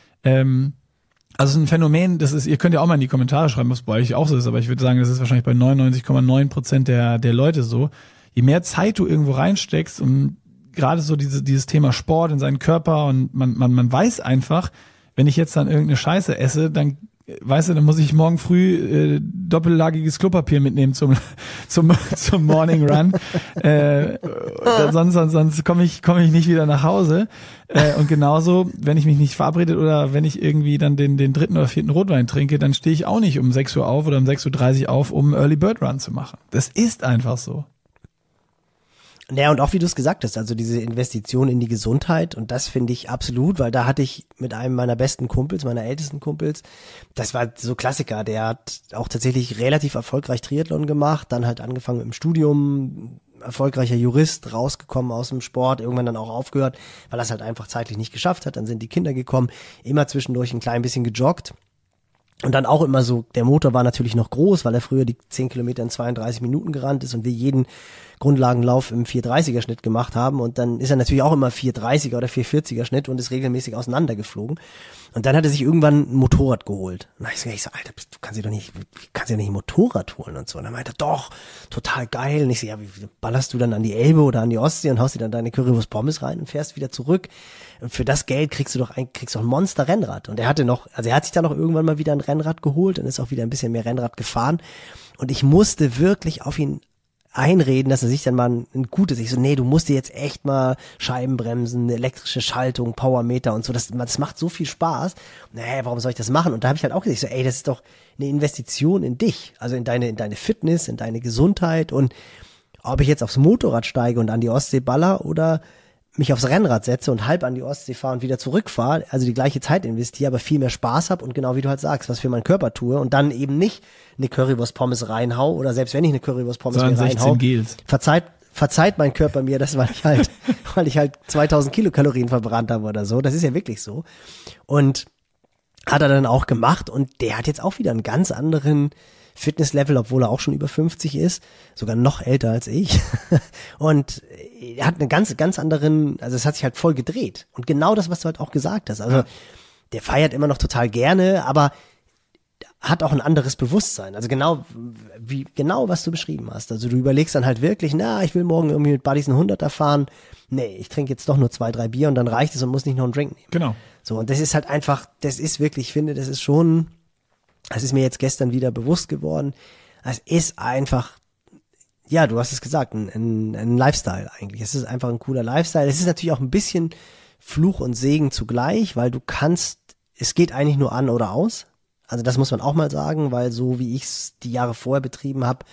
also ein Phänomen, das ist, ihr könnt ja auch mal in die Kommentare schreiben, was bei euch auch so ist, aber ich würde sagen, das ist wahrscheinlich bei 99,9% der Leute so. Je mehr Zeit du irgendwo reinsteckst und gerade so dieses Thema Sport in seinen Körper und man weiß einfach, wenn ich jetzt dann irgendeine Scheiße esse, dann weißt du, dann muss ich morgen früh doppellagiges Klopapier mitnehmen zum Morning Run. Sonst komme ich nicht wieder nach Hause. Und genauso, wenn ich mich nicht verabredet oder wenn ich irgendwie dann den 3. oder 4. Rotwein trinke, dann stehe ich auch nicht um 6 Uhr auf oder um 6:30 Uhr auf, um Early Bird Run zu machen. Das ist einfach so. Naja, und auch wie du es gesagt hast, also diese Investition in die Gesundheit, und das finde ich absolut, weil da hatte ich mit einem meiner besten Kumpels, meiner ältesten Kumpels, das war so Klassiker, der hat auch tatsächlich relativ erfolgreich Triathlon gemacht, dann halt angefangen mit dem Studium, erfolgreicher Jurist, rausgekommen aus dem Sport, irgendwann dann auch aufgehört, weil er es halt einfach zeitlich nicht geschafft hat, dann sind die Kinder gekommen, immer zwischendurch ein klein bisschen gejoggt. Und dann auch immer so, der Motor war natürlich noch groß, weil er früher die 10 Kilometer in 32 Minuten gerannt ist und wir jeden Grundlagenlauf im 4:30er Schnitt gemacht haben. Und dann ist er natürlich auch immer 4:30er oder 4:40er Schnitt und ist regelmäßig auseinandergeflogen. Und dann hat er sich irgendwann ein Motorrad geholt. Und ich so, Alter, du kannst ja nicht ein Motorrad holen und so. Und dann meinte er, doch, total geil. Und ich so, ja, wie ballerst du dann an die Elbe oder an die Ostsee und haust dir dann deine Currywurst Pommes rein und fährst wieder zurück. Und für das Geld kriegst du doch ein Monster-Rennrad. Und er hat sich dann noch irgendwann mal wieder ein Rennrad geholt und ist auch wieder ein bisschen mehr Rennrad gefahren. Und ich musste wirklich auf ihn einreden, dass er sich dann mal ein gutes, ich so, nee, du musst dir jetzt echt mal Scheibenbremsen, eine elektrische Schaltung, Powermeter und so, das macht so viel Spaß. Warum soll ich das machen? Und da habe ich halt auch gesagt, so, das ist doch eine Investition in dich, also in deine Fitness, in deine Gesundheit, und ob ich jetzt aufs Motorrad steige und an die Ostsee baller oder mich aufs Rennrad setze und halb an die Ostsee fahre und wieder zurückfahre, also die gleiche Zeit investiere, aber viel mehr Spaß habe und genau wie du halt sagst, was für meinen Körper tue und dann eben nicht eine Currywurst-Pommes reinhau oder selbst wenn ich eine Currywurst-Pommes mir reinhau, verzeiht mein Körper mir, das weil ich halt 2000 Kilokalorien verbrannt habe oder so, das ist ja wirklich so. Und hat er dann auch gemacht und der hat jetzt auch wieder einen ganz anderen Fitnesslevel, obwohl er auch schon über 50 ist, sogar noch älter als ich. Und er hat einen ganz anderen, also es hat sich halt voll gedreht. Und genau das, was du halt auch gesagt hast. Also der feiert immer noch total gerne, aber hat auch ein anderes Bewusstsein. Also genau, was du beschrieben hast. Also du überlegst dann halt wirklich, ich will morgen irgendwie mit Buddies einen 100er fahren. Nee, ich trinke jetzt doch nur 2, 3 Bier und dann reicht es und muss nicht noch einen Drink nehmen. Genau. So, und das ist halt einfach, das ist wirklich, ich finde, das ist schon, es ist mir jetzt gestern wieder bewusst geworden, es ist einfach, ja, du hast es gesagt, ein Lifestyle eigentlich. Es ist einfach ein cooler Lifestyle. Es ist natürlich auch ein bisschen Fluch und Segen zugleich, weil es geht eigentlich nur an oder aus. Also das muss man auch mal sagen, weil so wie ich es die Jahre vorher betrieben habe,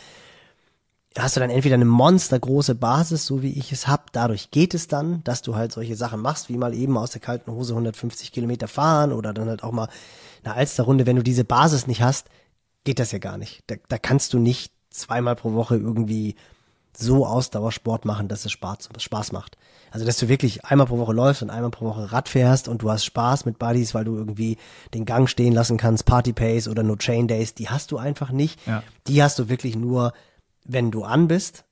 hast du dann entweder eine monstergroße Basis, so wie ich es habe. Dadurch geht es dann, dass du halt solche Sachen machst, wie mal eben aus der kalten Hose 150 Kilometer fahren oder dann halt auch mal eine Alsterrunde. Wenn du diese Basis nicht hast, geht das ja gar nicht. Da kannst du nicht 2-mal pro Woche irgendwie so Ausdauersport machen, dass es Spaß macht. Also, dass du wirklich einmal pro Woche läufst und einmal pro Woche Rad fährst und du hast Spaß mit Buddies, weil du irgendwie den Gang stehen lassen kannst, Party Pace oder No Chain Days, die hast du einfach nicht. Ja. Die hast du wirklich nur, wenn du an bist.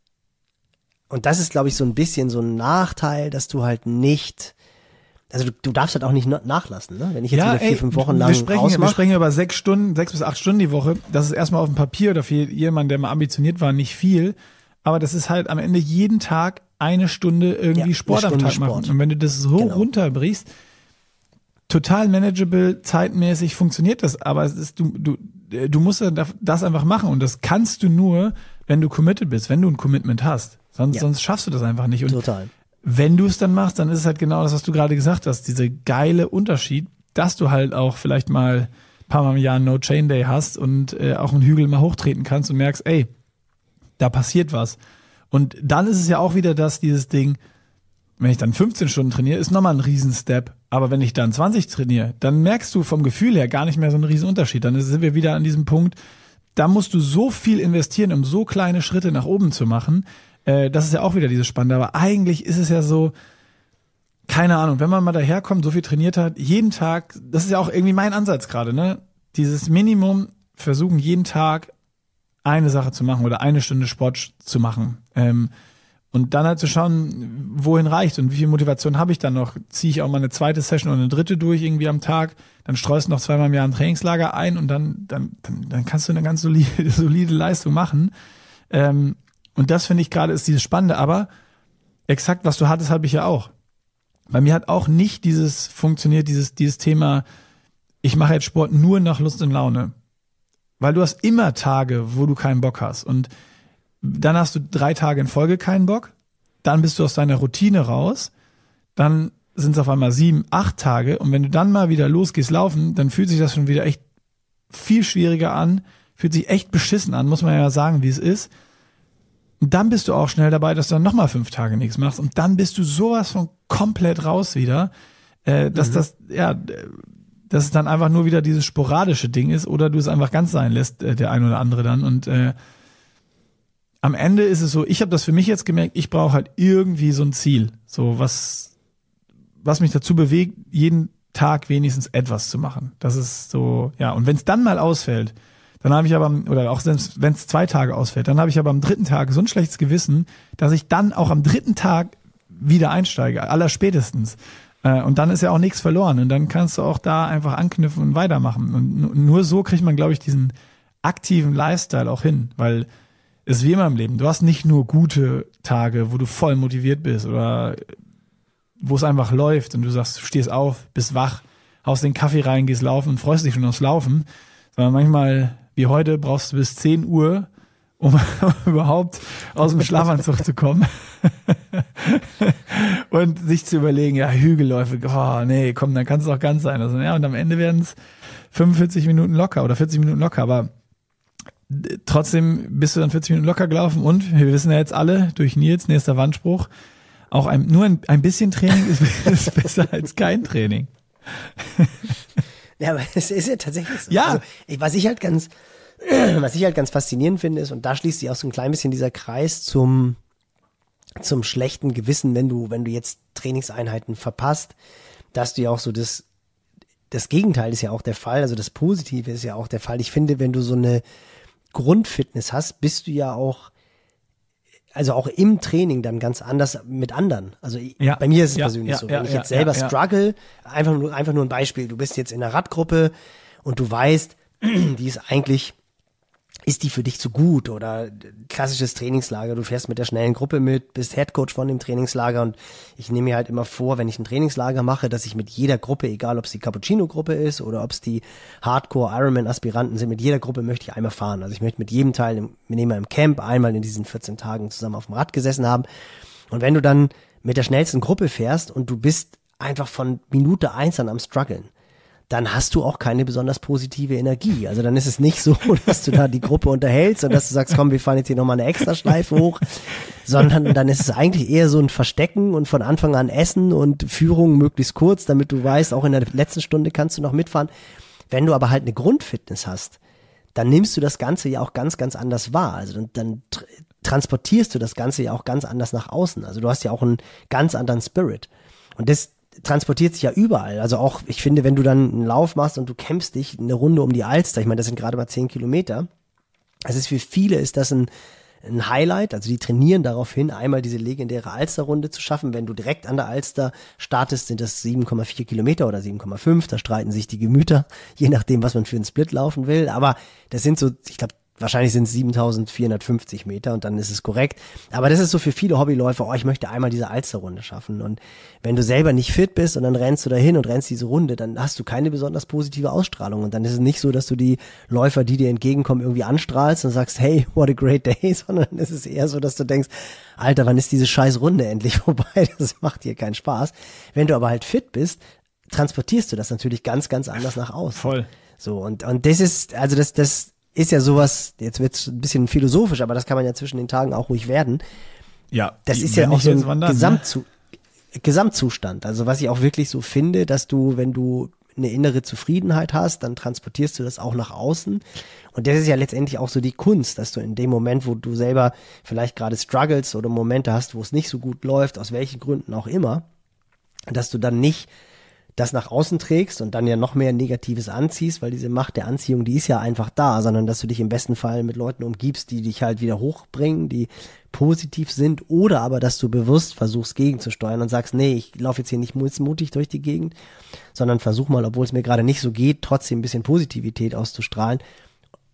Und das ist, glaube ich, so ein bisschen so ein Nachteil, dass du halt nicht, also du darfst halt auch nicht nachlassen, ne? Wenn ich jetzt wieder 4-5 Wochen lang wir sprechen über 6 bis 8 Stunden die Woche. Das ist erstmal auf dem Papier oder für jemanden, der mal ambitioniert war, nicht viel. Aber das ist halt am Ende jeden Tag 1 Stunde irgendwie Sport am Tag machen. Und wenn du das so runterbrichst, total manageable, zeitmäßig funktioniert das. Aber es ist, du musst das einfach machen. Und das kannst du nur, wenn du committed bist, wenn du ein Commitment hast. Sonst schaffst du das einfach nicht. Und total. Wenn du es dann machst, dann ist es halt genau das, was du gerade gesagt hast. Diese geile Unterschied, dass du halt auch vielleicht mal ein paar Mal im Jahr einen No-Chain-Day hast und auch einen Hügel mal hochtreten kannst und merkst, ey, da passiert was. Und dann ist es ja auch wieder dieses Ding, wenn ich dann 15 Stunden trainiere, ist nochmal ein Riesenstep. Aber wenn ich dann 20 trainiere, dann merkst du vom Gefühl her gar nicht mehr so einen Riesenunterschied. Dann sind wir wieder an diesem Punkt, da musst du so viel investieren, um so kleine Schritte nach oben zu machen. Das ist ja auch wieder dieses Spannende. Aber eigentlich ist es ja so, keine Ahnung, wenn man mal daherkommt, so viel trainiert hat, jeden Tag, das ist ja auch irgendwie mein Ansatz gerade, ne? Dieses Minimum versuchen, jeden Tag eine Sache zu machen oder 1 Stunde Sport zu machen. Und dann halt zu schauen, wohin reicht und wie viel Motivation habe ich dann noch. Ziehe ich auch mal eine 2. Session oder eine 3. durch irgendwie am Tag, dann streust du noch 2-mal im Jahr ein Trainingslager ein und dann kannst du eine ganz solide Leistung machen. Und das finde ich gerade ist dieses Spannende, aber exakt, was du hattest, habe ich ja auch. Bei mir hat auch nicht funktioniert, dieses Thema, ich mache jetzt Sport nur nach Lust und Laune. Weil du hast immer Tage, wo du keinen Bock hast. Und dann hast du 3 Tage in Folge keinen Bock. Dann bist du aus deiner Routine raus. Dann sind es auf einmal 7, 8 Tage. Und wenn du dann mal wieder losgehst laufen, dann fühlt sich das schon wieder echt viel schwieriger an. Fühlt sich echt beschissen an, muss man ja sagen, wie es ist. Und dann bist du auch schnell dabei, dass du dann nochmal 5 Tage nichts machst. Und dann bist du sowas von komplett raus wieder, dass das es dann einfach nur wieder dieses sporadische Ding ist oder du es einfach ganz sein lässt, der ein oder andere dann. Und am Ende ist es so, ich habe das für mich jetzt gemerkt, ich brauche halt irgendwie so ein Ziel, so was mich dazu bewegt, jeden Tag wenigstens etwas zu machen. Das ist so, ja. Und wenn es dann mal ausfällt, dann habe ich aber, oder auch selbst wenn es 2 Tage ausfällt, dann habe ich aber am 3. Tag so ein schlechtes Gewissen, dass ich dann auch am 3. Tag wieder einsteige, allerspätestens. Und dann ist ja auch nichts verloren. Und dann kannst du auch da einfach anknüpfen und weitermachen. Und nur so kriegt man, glaube ich, diesen aktiven Lifestyle auch hin. Weil es ist wie immer im Leben. Du hast nicht nur gute Tage, wo du voll motiviert bist oder wo es einfach läuft und du sagst, du stehst auf, bist wach, haust den Kaffee rein, gehst laufen und freust dich schon aufs Laufen. Sondern manchmal, wie heute, brauchst du bis 10 Uhr, um überhaupt aus dem Schlafanzug zu kommen. Und sich zu überlegen, ja, Hügelläufe, oh nee, komm, dann kann es auch ganz sein. Also, ja, und am Ende werden es 45 Minuten locker oder 40 Minuten locker, aber trotzdem bist du dann 40 Minuten locker gelaufen und wir wissen ja jetzt alle, durch Nils, nächster Wandspruch, auch nur ein bisschen Training ist besser als kein Training. Ja, aber es ist ja tatsächlich so. Ja. Also, was ich halt ganz faszinierend finde ist, und da schließt sich auch so ein klein bisschen dieser Kreis zum schlechten Gewissen, wenn du jetzt Trainingseinheiten verpasst, dass du ja auch so das Gegenteil ist ja auch der Fall, also das Positive ist ja auch der Fall. Ich finde, wenn du so eine Grundfitness hast, bist du ja auch, also auch im Training dann ganz anders mit anderen. Also bei mir ist es persönlich so, wenn ich jetzt selber struggle, einfach nur ein Beispiel, du bist jetzt in einer Radgruppe und du weißt, ist die für dich zu gut oder klassisches Trainingslager, du fährst mit der schnellen Gruppe mit, bist Headcoach von dem Trainingslager und ich nehme mir halt immer vor, wenn ich ein Trainingslager mache, dass ich mit jeder Gruppe, egal ob es die Cappuccino-Gruppe ist oder ob es die Hardcore-Ironman-Aspiranten sind, mit jeder Gruppe möchte ich einmal fahren. Also ich möchte mit jedem Teilnehmer im Camp einmal in diesen 14 Tagen zusammen auf dem Rad gesessen haben. Und wenn du dann mit der schnellsten Gruppe fährst und du bist einfach von Minute 1 an am struggeln, dann hast du auch keine besonders positive Energie. Also dann ist es nicht so, dass du da die Gruppe unterhältst und dass du sagst, komm, wir fahren jetzt hier nochmal eine Extraschleife hoch, sondern dann ist es eigentlich eher so ein Verstecken und von Anfang an Essen und Führung möglichst kurz, damit du weißt, auch in der letzten Stunde kannst du noch mitfahren. Wenn du aber halt eine Grundfitness hast, dann nimmst du das Ganze ja auch ganz, ganz anders wahr. Also dann transportierst du das Ganze ja auch ganz anders nach außen. Also du hast ja auch einen ganz anderen Spirit. Und das transportiert sich ja überall. Also auch, ich finde, wenn du dann einen Lauf machst und du kämpfst dich eine Runde um die Alster, ich meine, das sind gerade mal 10 Kilometer, es ist für viele ist das ein Highlight, also die trainieren darauf hin, einmal diese legendäre Alsterrunde zu schaffen. Wenn du direkt an der Alster startest, sind das 7,4 Kilometer oder 7,5, da streiten sich die Gemüter, je nachdem, was man für einen Split laufen will, aber das sind so, ich glaube, wahrscheinlich sind es 7.450 Meter und dann ist es korrekt. Aber das ist so für viele Hobbyläufer, ich möchte einmal diese Alsterrunde schaffen. Und wenn du selber nicht fit bist und dann rennst du dahin und rennst diese Runde, dann hast du keine besonders positive Ausstrahlung. Und dann ist es nicht so, dass du die Läufer, die dir entgegenkommen, irgendwie anstrahlst und sagst, hey, what a great day, sondern es ist eher so, dass du denkst, Alter, wann ist diese scheiß Runde endlich vorbei? Das macht dir keinen Spaß. Wenn du aber halt fit bist, transportierst du das natürlich ganz, ganz anders nach außen. Voll. So, und das ist, also das ist ja sowas, jetzt wird's ein bisschen philosophisch, aber das kann man ja zwischen den Tagen auch ruhig werden. Ja. Das ist ja auch so ein Gesamtzustand. Also was ich auch wirklich so finde, dass du, wenn du eine innere Zufriedenheit hast, dann transportierst du das auch nach außen. Und das ist ja letztendlich auch so die Kunst, dass du in dem Moment, wo du selber vielleicht gerade struggles oder Momente hast, wo es nicht so gut läuft, aus welchen Gründen auch immer, dass du dann nicht das nach außen trägst und dann ja noch mehr Negatives anziehst, weil diese Macht der Anziehung, die ist ja einfach da, sondern dass du dich im besten Fall mit Leuten umgibst, die dich halt wieder hochbringen, die positiv sind, oder aber, dass du bewusst versuchst gegenzusteuern und sagst, nee, ich laufe jetzt hier nicht mutig durch die Gegend, sondern versuch mal, obwohl es mir gerade nicht so geht, trotzdem ein bisschen Positivität auszustrahlen.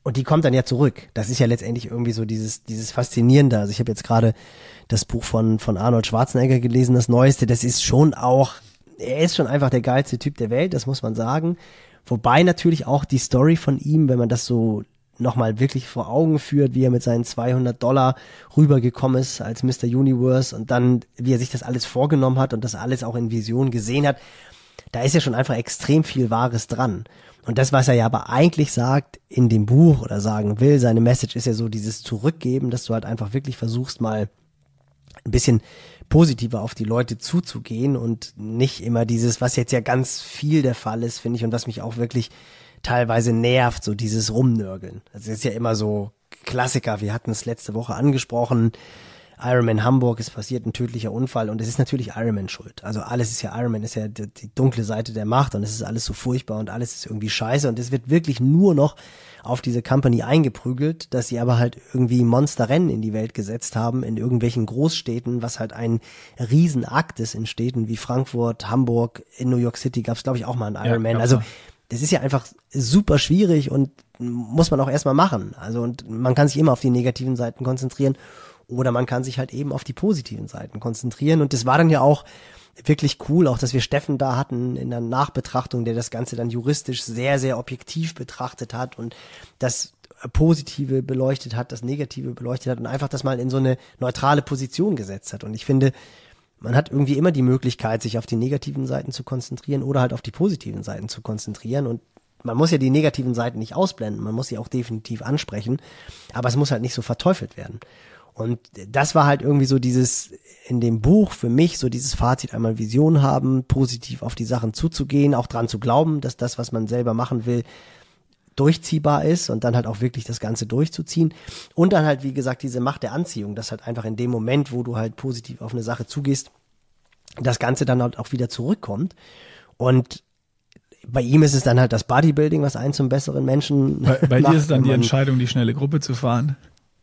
Und die kommt dann ja zurück. Das ist ja letztendlich irgendwie so dieses Faszinierende. Also ich habe jetzt gerade das Buch von Arnold Schwarzenegger gelesen, das Neueste. Das ist schon auch, er ist schon einfach der geilste Typ der Welt, das muss man sagen. Wobei natürlich auch die Story von ihm, wenn man das so nochmal wirklich vor Augen führt, wie er mit seinen $200 rübergekommen ist als Mr. Universe und dann, wie er sich das alles vorgenommen hat und das alles auch in Vision gesehen hat, da ist ja schon einfach extrem viel Wahres dran. Und das, was er ja aber eigentlich sagt in dem Buch oder sagen will, seine Message ist ja so dieses Zurückgeben, dass du halt einfach wirklich versuchst, mal ein bisschen positiver auf die Leute zuzugehen und nicht immer dieses, was jetzt ja ganz viel der Fall ist, finde ich, und was mich auch wirklich teilweise nervt, so dieses Rumnörgeln. Also es ist ja immer so Klassiker, wir hatten es letzte Woche angesprochen, Ironman Hamburg, ist passiert ein tödlicher Unfall und es ist natürlich Ironman schuld. Also alles ist ja, Ironman ist ja die dunkle Seite der Macht und es ist alles so furchtbar und alles ist irgendwie scheiße und es wird wirklich nur noch auf diese Company eingeprügelt, dass sie aber halt irgendwie Monsterrennen in die Welt gesetzt haben in irgendwelchen Großstädten, was halt ein Riesenakt ist in Städten wie Frankfurt, Hamburg, in New York City gab es glaube ich auch mal einen Ironman. Also das ist ja einfach super schwierig und muss man auch erstmal machen. Also und man kann sich immer auf die negativen Seiten konzentrieren. Oder man kann sich halt eben auf die positiven Seiten konzentrieren. Und das war dann ja auch wirklich cool, auch dass wir Steffen da hatten in der Nachbetrachtung, der das Ganze dann juristisch sehr, sehr objektiv betrachtet hat und das Positive beleuchtet hat, das Negative beleuchtet hat und einfach das mal in so eine neutrale Position gesetzt hat. Und ich finde, man hat irgendwie immer die Möglichkeit, sich auf die negativen Seiten zu konzentrieren oder halt auf die positiven Seiten zu konzentrieren. Und man muss ja die negativen Seiten nicht ausblenden, man muss sie auch definitiv ansprechen, aber es muss halt nicht so verteufelt werden. Und das war halt irgendwie so dieses, in dem Buch für mich, so dieses Fazit, einmal Vision haben, positiv auf die Sachen zuzugehen, auch dran zu glauben, dass das, was man selber machen will, durchziehbar ist und dann halt auch wirklich das Ganze durchzuziehen. Und dann halt, wie gesagt, diese Macht der Anziehung, dass halt einfach in dem Moment, wo du halt positiv auf eine Sache zugehst, das Ganze dann halt auch wieder zurückkommt. Und bei ihm ist es dann halt das Bodybuilding, was einen zum besseren Menschen macht. Bei dir ist dann die Entscheidung, die schnelle Gruppe zu fahren.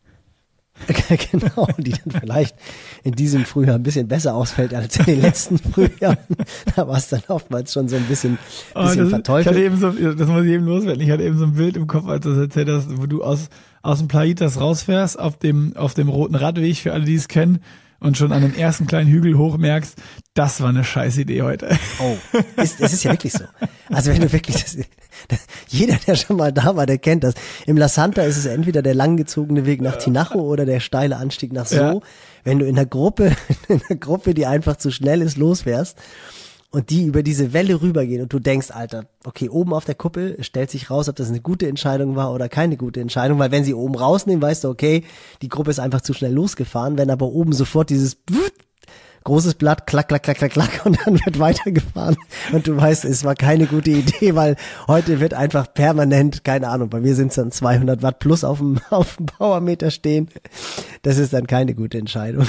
Genau, die dann vielleicht in diesem Frühjahr ein bisschen besser ausfällt als in den letzten Frühjahren. Da war es dann oftmals schon so ein bisschen verteufelt. Ich hatte eben so, das muss ich eben loswerden, ich hatte eben so ein Bild im Kopf, als du das erzählt hast, wo du aus dem Plaitas rausfährst, auf dem roten Radweg, für alle, die es kennen, und schon an dem ersten kleinen Hügel hoch merkst, das war eine scheiß Idee heute. Oh, es ist ja wirklich so. Also wenn du wirklich, jeder, der schon mal da war, der kennt das. Im La Santa ist es entweder der langgezogene Weg nach Tinajo oder der steile Anstieg nach So. Ja. Wenn du in der Gruppe, die einfach zu schnell ist, losfährst und die über diese Welle rübergehen und du denkst, Alter, okay, oben auf der Kuppel stellt sich raus, ob das eine gute Entscheidung war oder keine gute Entscheidung, weil wenn sie oben rausnehmen, weißt du, okay, die Gruppe ist einfach zu schnell losgefahren, wenn aber oben sofort dieses großes Blatt, klack, klack, klack, klack, klack und dann wird weitergefahren und du weißt, es war keine gute Idee, weil heute wird einfach permanent, keine Ahnung, bei mir sind es dann 200 Watt plus auf dem Powermeter stehen. Das ist dann keine gute Entscheidung.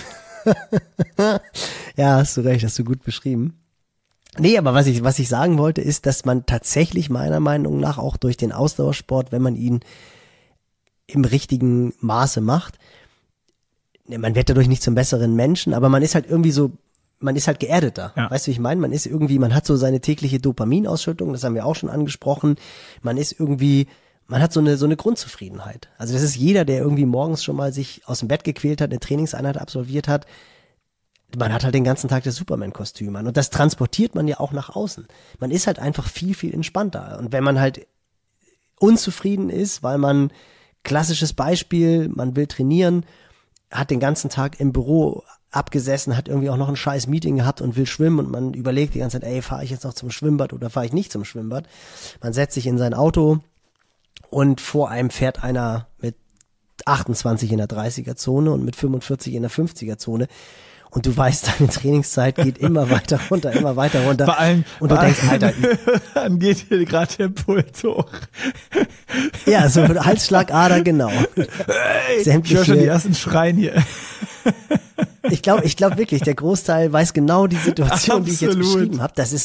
Ja, hast du recht, hast du gut beschrieben. Nee, aber was ich sagen wollte, ist, dass man tatsächlich meiner Meinung nach auch durch den Ausdauersport, wenn man ihn im richtigen Maße macht, man wird dadurch nicht zum besseren Menschen, aber man ist halt irgendwie so, man ist halt geerdeter. Ja. Weißt du, wie ich meine? Man hat so seine tägliche Dopaminausschüttung, das haben wir auch schon angesprochen. Man hat so eine Grundzufriedenheit. Also das ist jeder, der irgendwie morgens schon mal sich aus dem Bett gequält hat, eine Trainingseinheit absolviert hat. Man hat halt den ganzen Tag das Superman-Kostüm an und das transportiert man ja auch nach außen. Man ist halt einfach viel, viel entspannter. Und wenn man halt unzufrieden ist, weil man, klassisches Beispiel, man will trainieren, hat den ganzen Tag im Büro abgesessen, hat irgendwie auch noch ein scheiß Meeting gehabt und will schwimmen und man überlegt die ganze Zeit, fahre ich jetzt noch zum Schwimmbad oder fahre ich nicht zum Schwimmbad? Man setzt sich in sein Auto und vor einem fährt einer mit 28 in der 30er-Zone und mit 45 in der 50er-Zone. Und du weißt, deine Trainingszeit geht immer weiter runter, immer weiter runter. Und du denkst, Alter, dann geht hier gerade der Puls hoch. Ja, so Halsschlagader, genau. Ich höre schon die ersten Schreien hier. Ich glaube wirklich, der Großteil weiß genau die Situation, die ich jetzt beschrieben habe. Das ist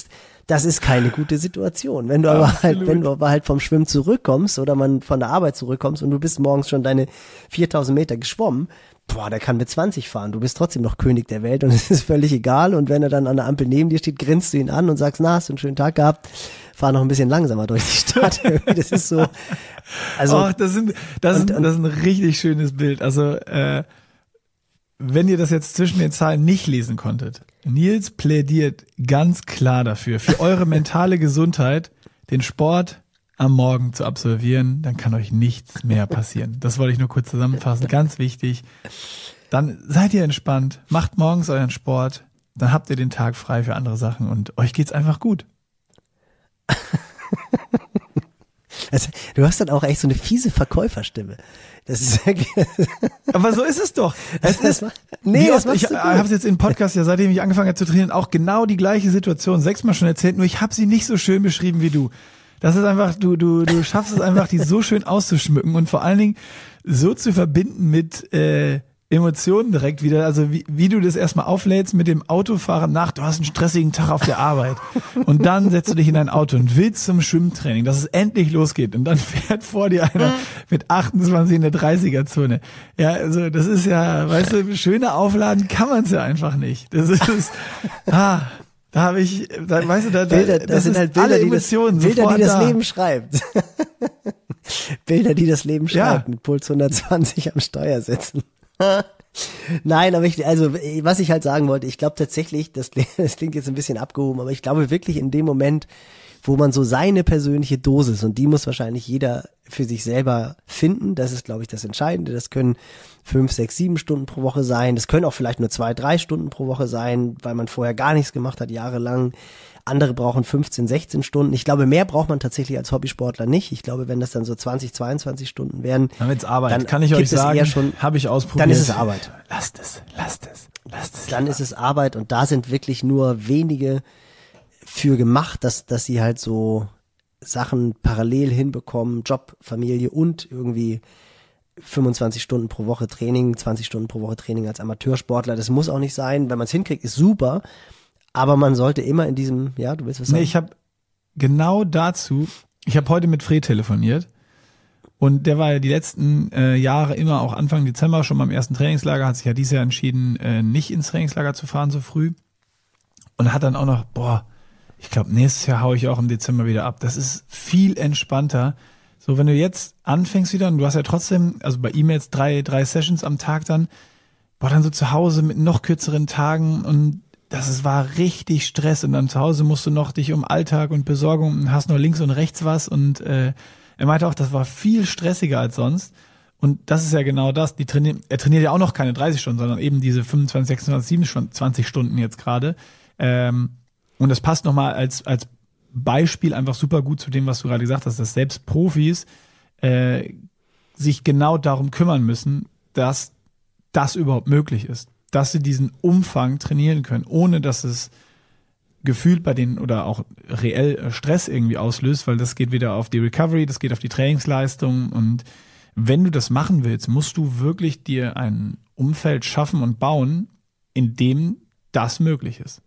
Das ist keine gute Situation. Wenn du aber halt vom Schwimmen zurückkommst oder man von der Arbeit zurückkommst und du bist morgens schon deine 4000 Meter geschwommen, der kann mit 20 fahren. Du bist trotzdem noch König der Welt und es ist völlig egal. Und wenn er dann an der Ampel neben dir steht, grinst du ihn an und sagst, na, hast du einen schönen Tag gehabt? Fahr noch ein bisschen langsamer durch die Stadt. Das ist so. Also, das ist ein richtig schönes Bild. Also, wenn ihr das jetzt zwischen den Zeilen nicht lesen konntet, Nils plädiert ganz klar dafür, für eure mentale Gesundheit, den Sport am Morgen zu absolvieren, dann kann euch nichts mehr passieren. Das wollte ich nur kurz zusammenfassen, ganz wichtig. Dann seid ihr entspannt, macht morgens euren Sport, dann habt ihr den Tag frei für andere Sachen und euch geht's einfach gut. Also, du hast dann auch echt so eine fiese Verkäuferstimme. Das ist aber so ist es doch. ich habe es jetzt im Podcast, ja, seitdem ich angefangen habe zu trainieren, auch genau die gleiche Situation 6-mal schon erzählt, nur ich habe sie nicht so schön beschrieben wie du. Das ist einfach, du schaffst es einfach, die so schön auszuschmücken und vor allen Dingen so zu verbinden mit Emotionen direkt wieder, also wie du das erstmal auflädst mit dem Autofahren nach, du hast einen stressigen Tag auf der Arbeit und dann setzt du dich in dein Auto und willst zum Schwimmtraining, dass es endlich losgeht und dann fährt vor dir einer mit 28 in der 30er-Zone. Ja, also das ist ja, weißt du, schöner aufladen kann man es ja einfach nicht. Das ist, da habe ich, weißt du, das sind halt Bilder, alle Emotionen Bilder, die das da. Leben schreibt. Bilder, die das Leben schreibt, mit Puls 120 am Steuer sitzen. Nein, aber was ich halt sagen wollte, ich glaube tatsächlich, das klingt jetzt ein bisschen abgehoben, aber ich glaube wirklich in dem Moment, wo man so seine persönliche Dosis, und die muss wahrscheinlich jeder für sich selber finden, das ist, glaube ich, das Entscheidende, das können 5, 6, 7 Stunden pro Woche sein, das können auch vielleicht nur 2, 3 Stunden pro Woche sein, weil man vorher gar nichts gemacht hat, jahrelang. Andere brauchen 15, 16 Stunden. Ich glaube, mehr braucht man tatsächlich als Hobbysportler nicht. Ich glaube, wenn das dann so 20, 22 Stunden werden, dann wird's Arbeit. Dann kann ich euch sagen, habe ich ausprobiert. Dann ist es Arbeit. Lasst es. Dann ist es Arbeit und da sind wirklich nur wenige für gemacht, dass sie halt so Sachen parallel hinbekommen, Job, Familie und irgendwie 25 Stunden pro Woche Training, 20 Stunden pro Woche Training als Amateursportler. Das muss auch nicht sein. Wenn man es hinkriegt, ist super. Aber man sollte immer in diesem, ja, du willst was sagen? Nee, ich habe genau dazu, ich habe heute mit Fred telefoniert und der war ja die letzten Jahre immer auch Anfang Dezember schon beim ersten Trainingslager, hat sich ja dieses Jahr entschieden, nicht ins Trainingslager zu fahren so früh und hat dann auch noch, ich glaube, nächstes Jahr haue ich auch im Dezember wieder ab. Das ist viel entspannter. So, wenn du jetzt anfängst wieder und du hast ja trotzdem, also bei ihm jetzt drei Sessions am Tag dann so zu Hause mit noch kürzeren Tagen und war richtig Stress und dann zu Hause musst du noch dich um Alltag und Besorgung und hast noch links und rechts was und er meinte auch, das war viel stressiger als sonst und das ist ja genau das, er trainiert ja auch noch keine 30 Stunden, sondern eben diese 25, 26, 27 Stunden jetzt gerade und das passt nochmal als Beispiel einfach super gut zu dem, was du gerade gesagt hast, dass selbst Profis sich genau darum kümmern müssen, dass das überhaupt möglich ist. Dass sie diesen Umfang trainieren können, ohne dass es gefühlt bei denen oder auch reell Stress irgendwie auslöst, weil das geht wieder auf die Recovery, das geht auf die Trainingsleistung und wenn du das machen willst, musst du wirklich dir ein Umfeld schaffen und bauen, in dem das möglich ist.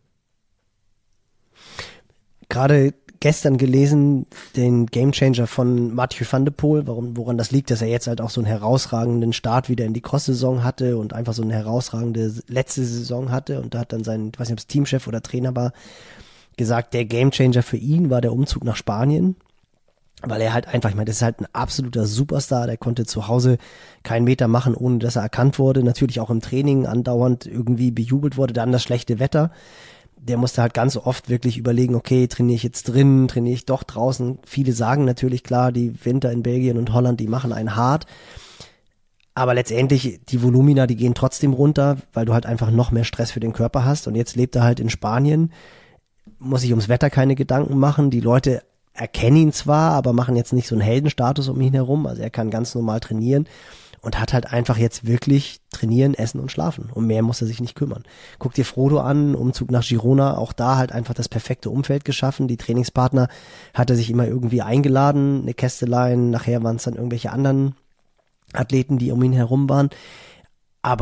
Gerade gestern gelesen, den Gamechanger von Mathieu van de Poel, woran das liegt, dass er jetzt halt auch so einen herausragenden Start wieder in die Cross-Saison hatte und einfach so eine herausragende letzte Saison hatte und da hat dann sein, ich weiß nicht, ob es Teamchef oder Trainer war, gesagt, der Gamechanger für ihn war der Umzug nach Spanien, weil er halt einfach, ich meine, das ist halt ein absoluter Superstar, der konnte zu Hause keinen Meter machen, ohne dass er erkannt wurde, natürlich auch im Training andauernd irgendwie bejubelt wurde, dann das schlechte Wetter. Der musste halt ganz oft wirklich überlegen, okay, trainiere ich jetzt drin, trainiere ich doch draußen. Viele sagen natürlich, klar, die Winter in Belgien und Holland, die machen einen hart. Aber letztendlich, die Volumina, die gehen trotzdem runter, weil du halt einfach noch mehr Stress für den Körper hast. Und jetzt lebt er halt in Spanien, muss sich ums Wetter keine Gedanken machen. Die Leute erkennen ihn zwar, aber machen jetzt nicht so einen Heldenstatus um ihn herum. Also er kann ganz normal trainieren. Und hat halt einfach jetzt wirklich trainieren, essen und schlafen. Um mehr muss er sich nicht kümmern. Guck dir Frodo an, Umzug nach Girona, auch da halt einfach das perfekte Umfeld geschaffen. Die Trainingspartner hat er sich immer irgendwie eingeladen, eine Kästelein, nachher waren es dann irgendwelche anderen Athleten, die um ihn herum waren. Aber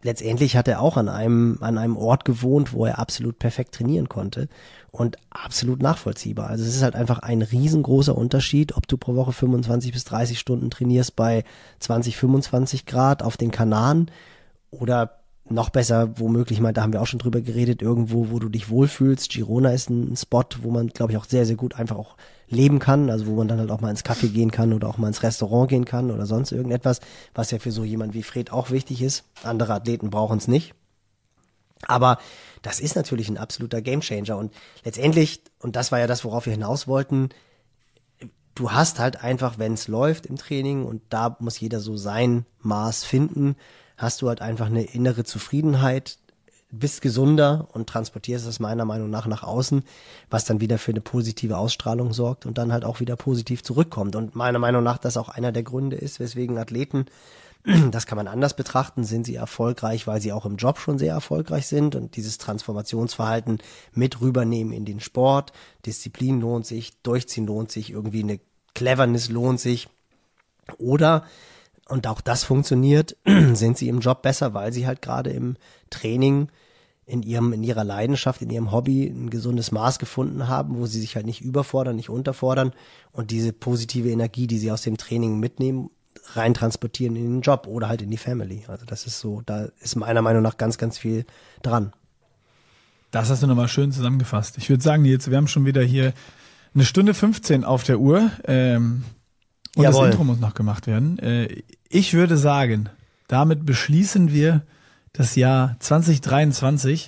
letztendlich hat er auch an einem Ort gewohnt, wo er absolut perfekt trainieren konnte und absolut nachvollziehbar. Also es ist halt einfach ein riesengroßer Unterschied, ob du pro Woche 25 bis 30 Stunden trainierst bei 20, 25 Grad auf den Kanaren oder noch besser, womöglich mal, da haben wir auch schon drüber geredet, irgendwo, wo du dich wohlfühlst. Girona ist ein Spot, wo man, glaube ich, auch sehr, sehr gut einfach auch leben kann, also wo man dann halt auch mal ins Café gehen kann oder auch mal ins Restaurant gehen kann oder sonst irgendetwas, was ja für so jemand wie Fred auch wichtig ist. Andere Athleten brauchen es nicht. Aber das ist natürlich ein absoluter Gamechanger und letztendlich, und das war ja das, worauf wir hinaus wollten, du hast halt einfach, wenn es läuft im Training und da muss jeder so sein Maß finden, hast du halt einfach eine innere Zufriedenheit, bist gesunder und transportierst es meiner Meinung nach außen, was dann wieder für eine positive Ausstrahlung sorgt und dann halt auch wieder positiv zurückkommt. Und meiner Meinung nach das auch einer der Gründe ist, weswegen Athleten, das kann man anders betrachten, sind sie erfolgreich, weil sie auch im Job schon sehr erfolgreich sind und dieses Transformationsverhalten mit rübernehmen in den Sport. Disziplin lohnt sich, Durchziehen lohnt sich, irgendwie eine Cleverness lohnt sich. Oder, und auch das funktioniert, sind sie im Job besser, weil sie halt gerade im Training in ihrer Leidenschaft, in ihrem Hobby ein gesundes Maß gefunden haben, wo sie sich halt nicht überfordern, nicht unterfordern und diese positive Energie, die sie aus dem Training mitnehmen, rein transportieren in den Job oder halt in die Family. Also das ist so, da ist meiner Meinung nach ganz, ganz viel dran. Das hast du nochmal schön zusammengefasst. Ich würde sagen, jetzt, wir haben schon wieder hier 1:15 auf der Uhr und Jawohl. Das Intro muss noch gemacht werden. Ich würde sagen, damit beschließen wir das Jahr 2023.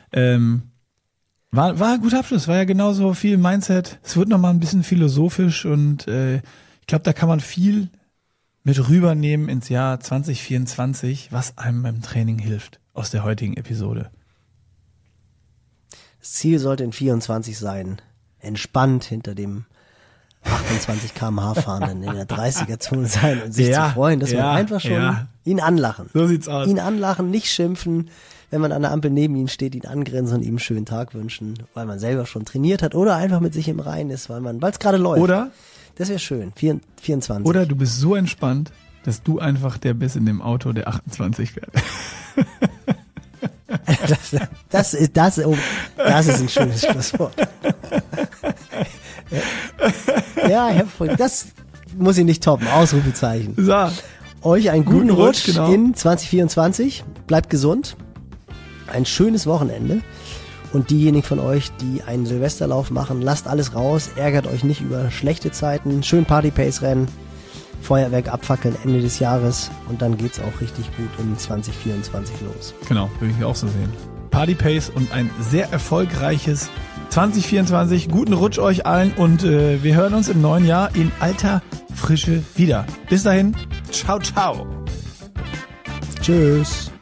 War ein guter Abschluss, war ja genauso viel Mindset. Es wird nochmal ein bisschen philosophisch und ich glaube, da kann man viel mit rübernehmen ins Jahr 2024, was einem beim Training hilft aus der heutigen Episode. Das Ziel sollte in 24 sein, entspannt hinter dem 28 km/h fahrenden in der 30er-Zone sein und sich zu freuen, dass man einfach schon ihn anlachen. So sieht's aus. Ihn anlachen, nicht schimpfen, wenn man an der Ampel neben ihm steht, ihn angrinsen und ihm einen schönen Tag wünschen, weil man selber schon trainiert hat oder einfach mit sich im Reinen ist, weil es gerade läuft. Oder? Das wäre schön. 24. Oder du bist so entspannt, dass du einfach der bist in dem Auto, der 28 fährt. Das ist ein schönes Schlusswort. Ja, hervorragend. Das muss ich nicht toppen. Ausrufezeichen. So. Euch einen guten Rutsch genau. in 2024. Bleibt gesund. Ein schönes Wochenende. Und diejenigen von euch, die einen Silvesterlauf machen, lasst alles raus. Ärgert euch nicht über schlechte Zeiten. Schön Party-Pace-Rennen. Feuerwerk abfackeln Ende des Jahres. Und dann geht's auch richtig gut in 2024 los. Genau, würde ich auch so sehen. Party Pace und ein sehr erfolgreiches 2024. Guten Rutsch euch allen und wir hören uns im neuen Jahr in alter Frische wieder. Bis dahin, ciao, ciao. Tschüss.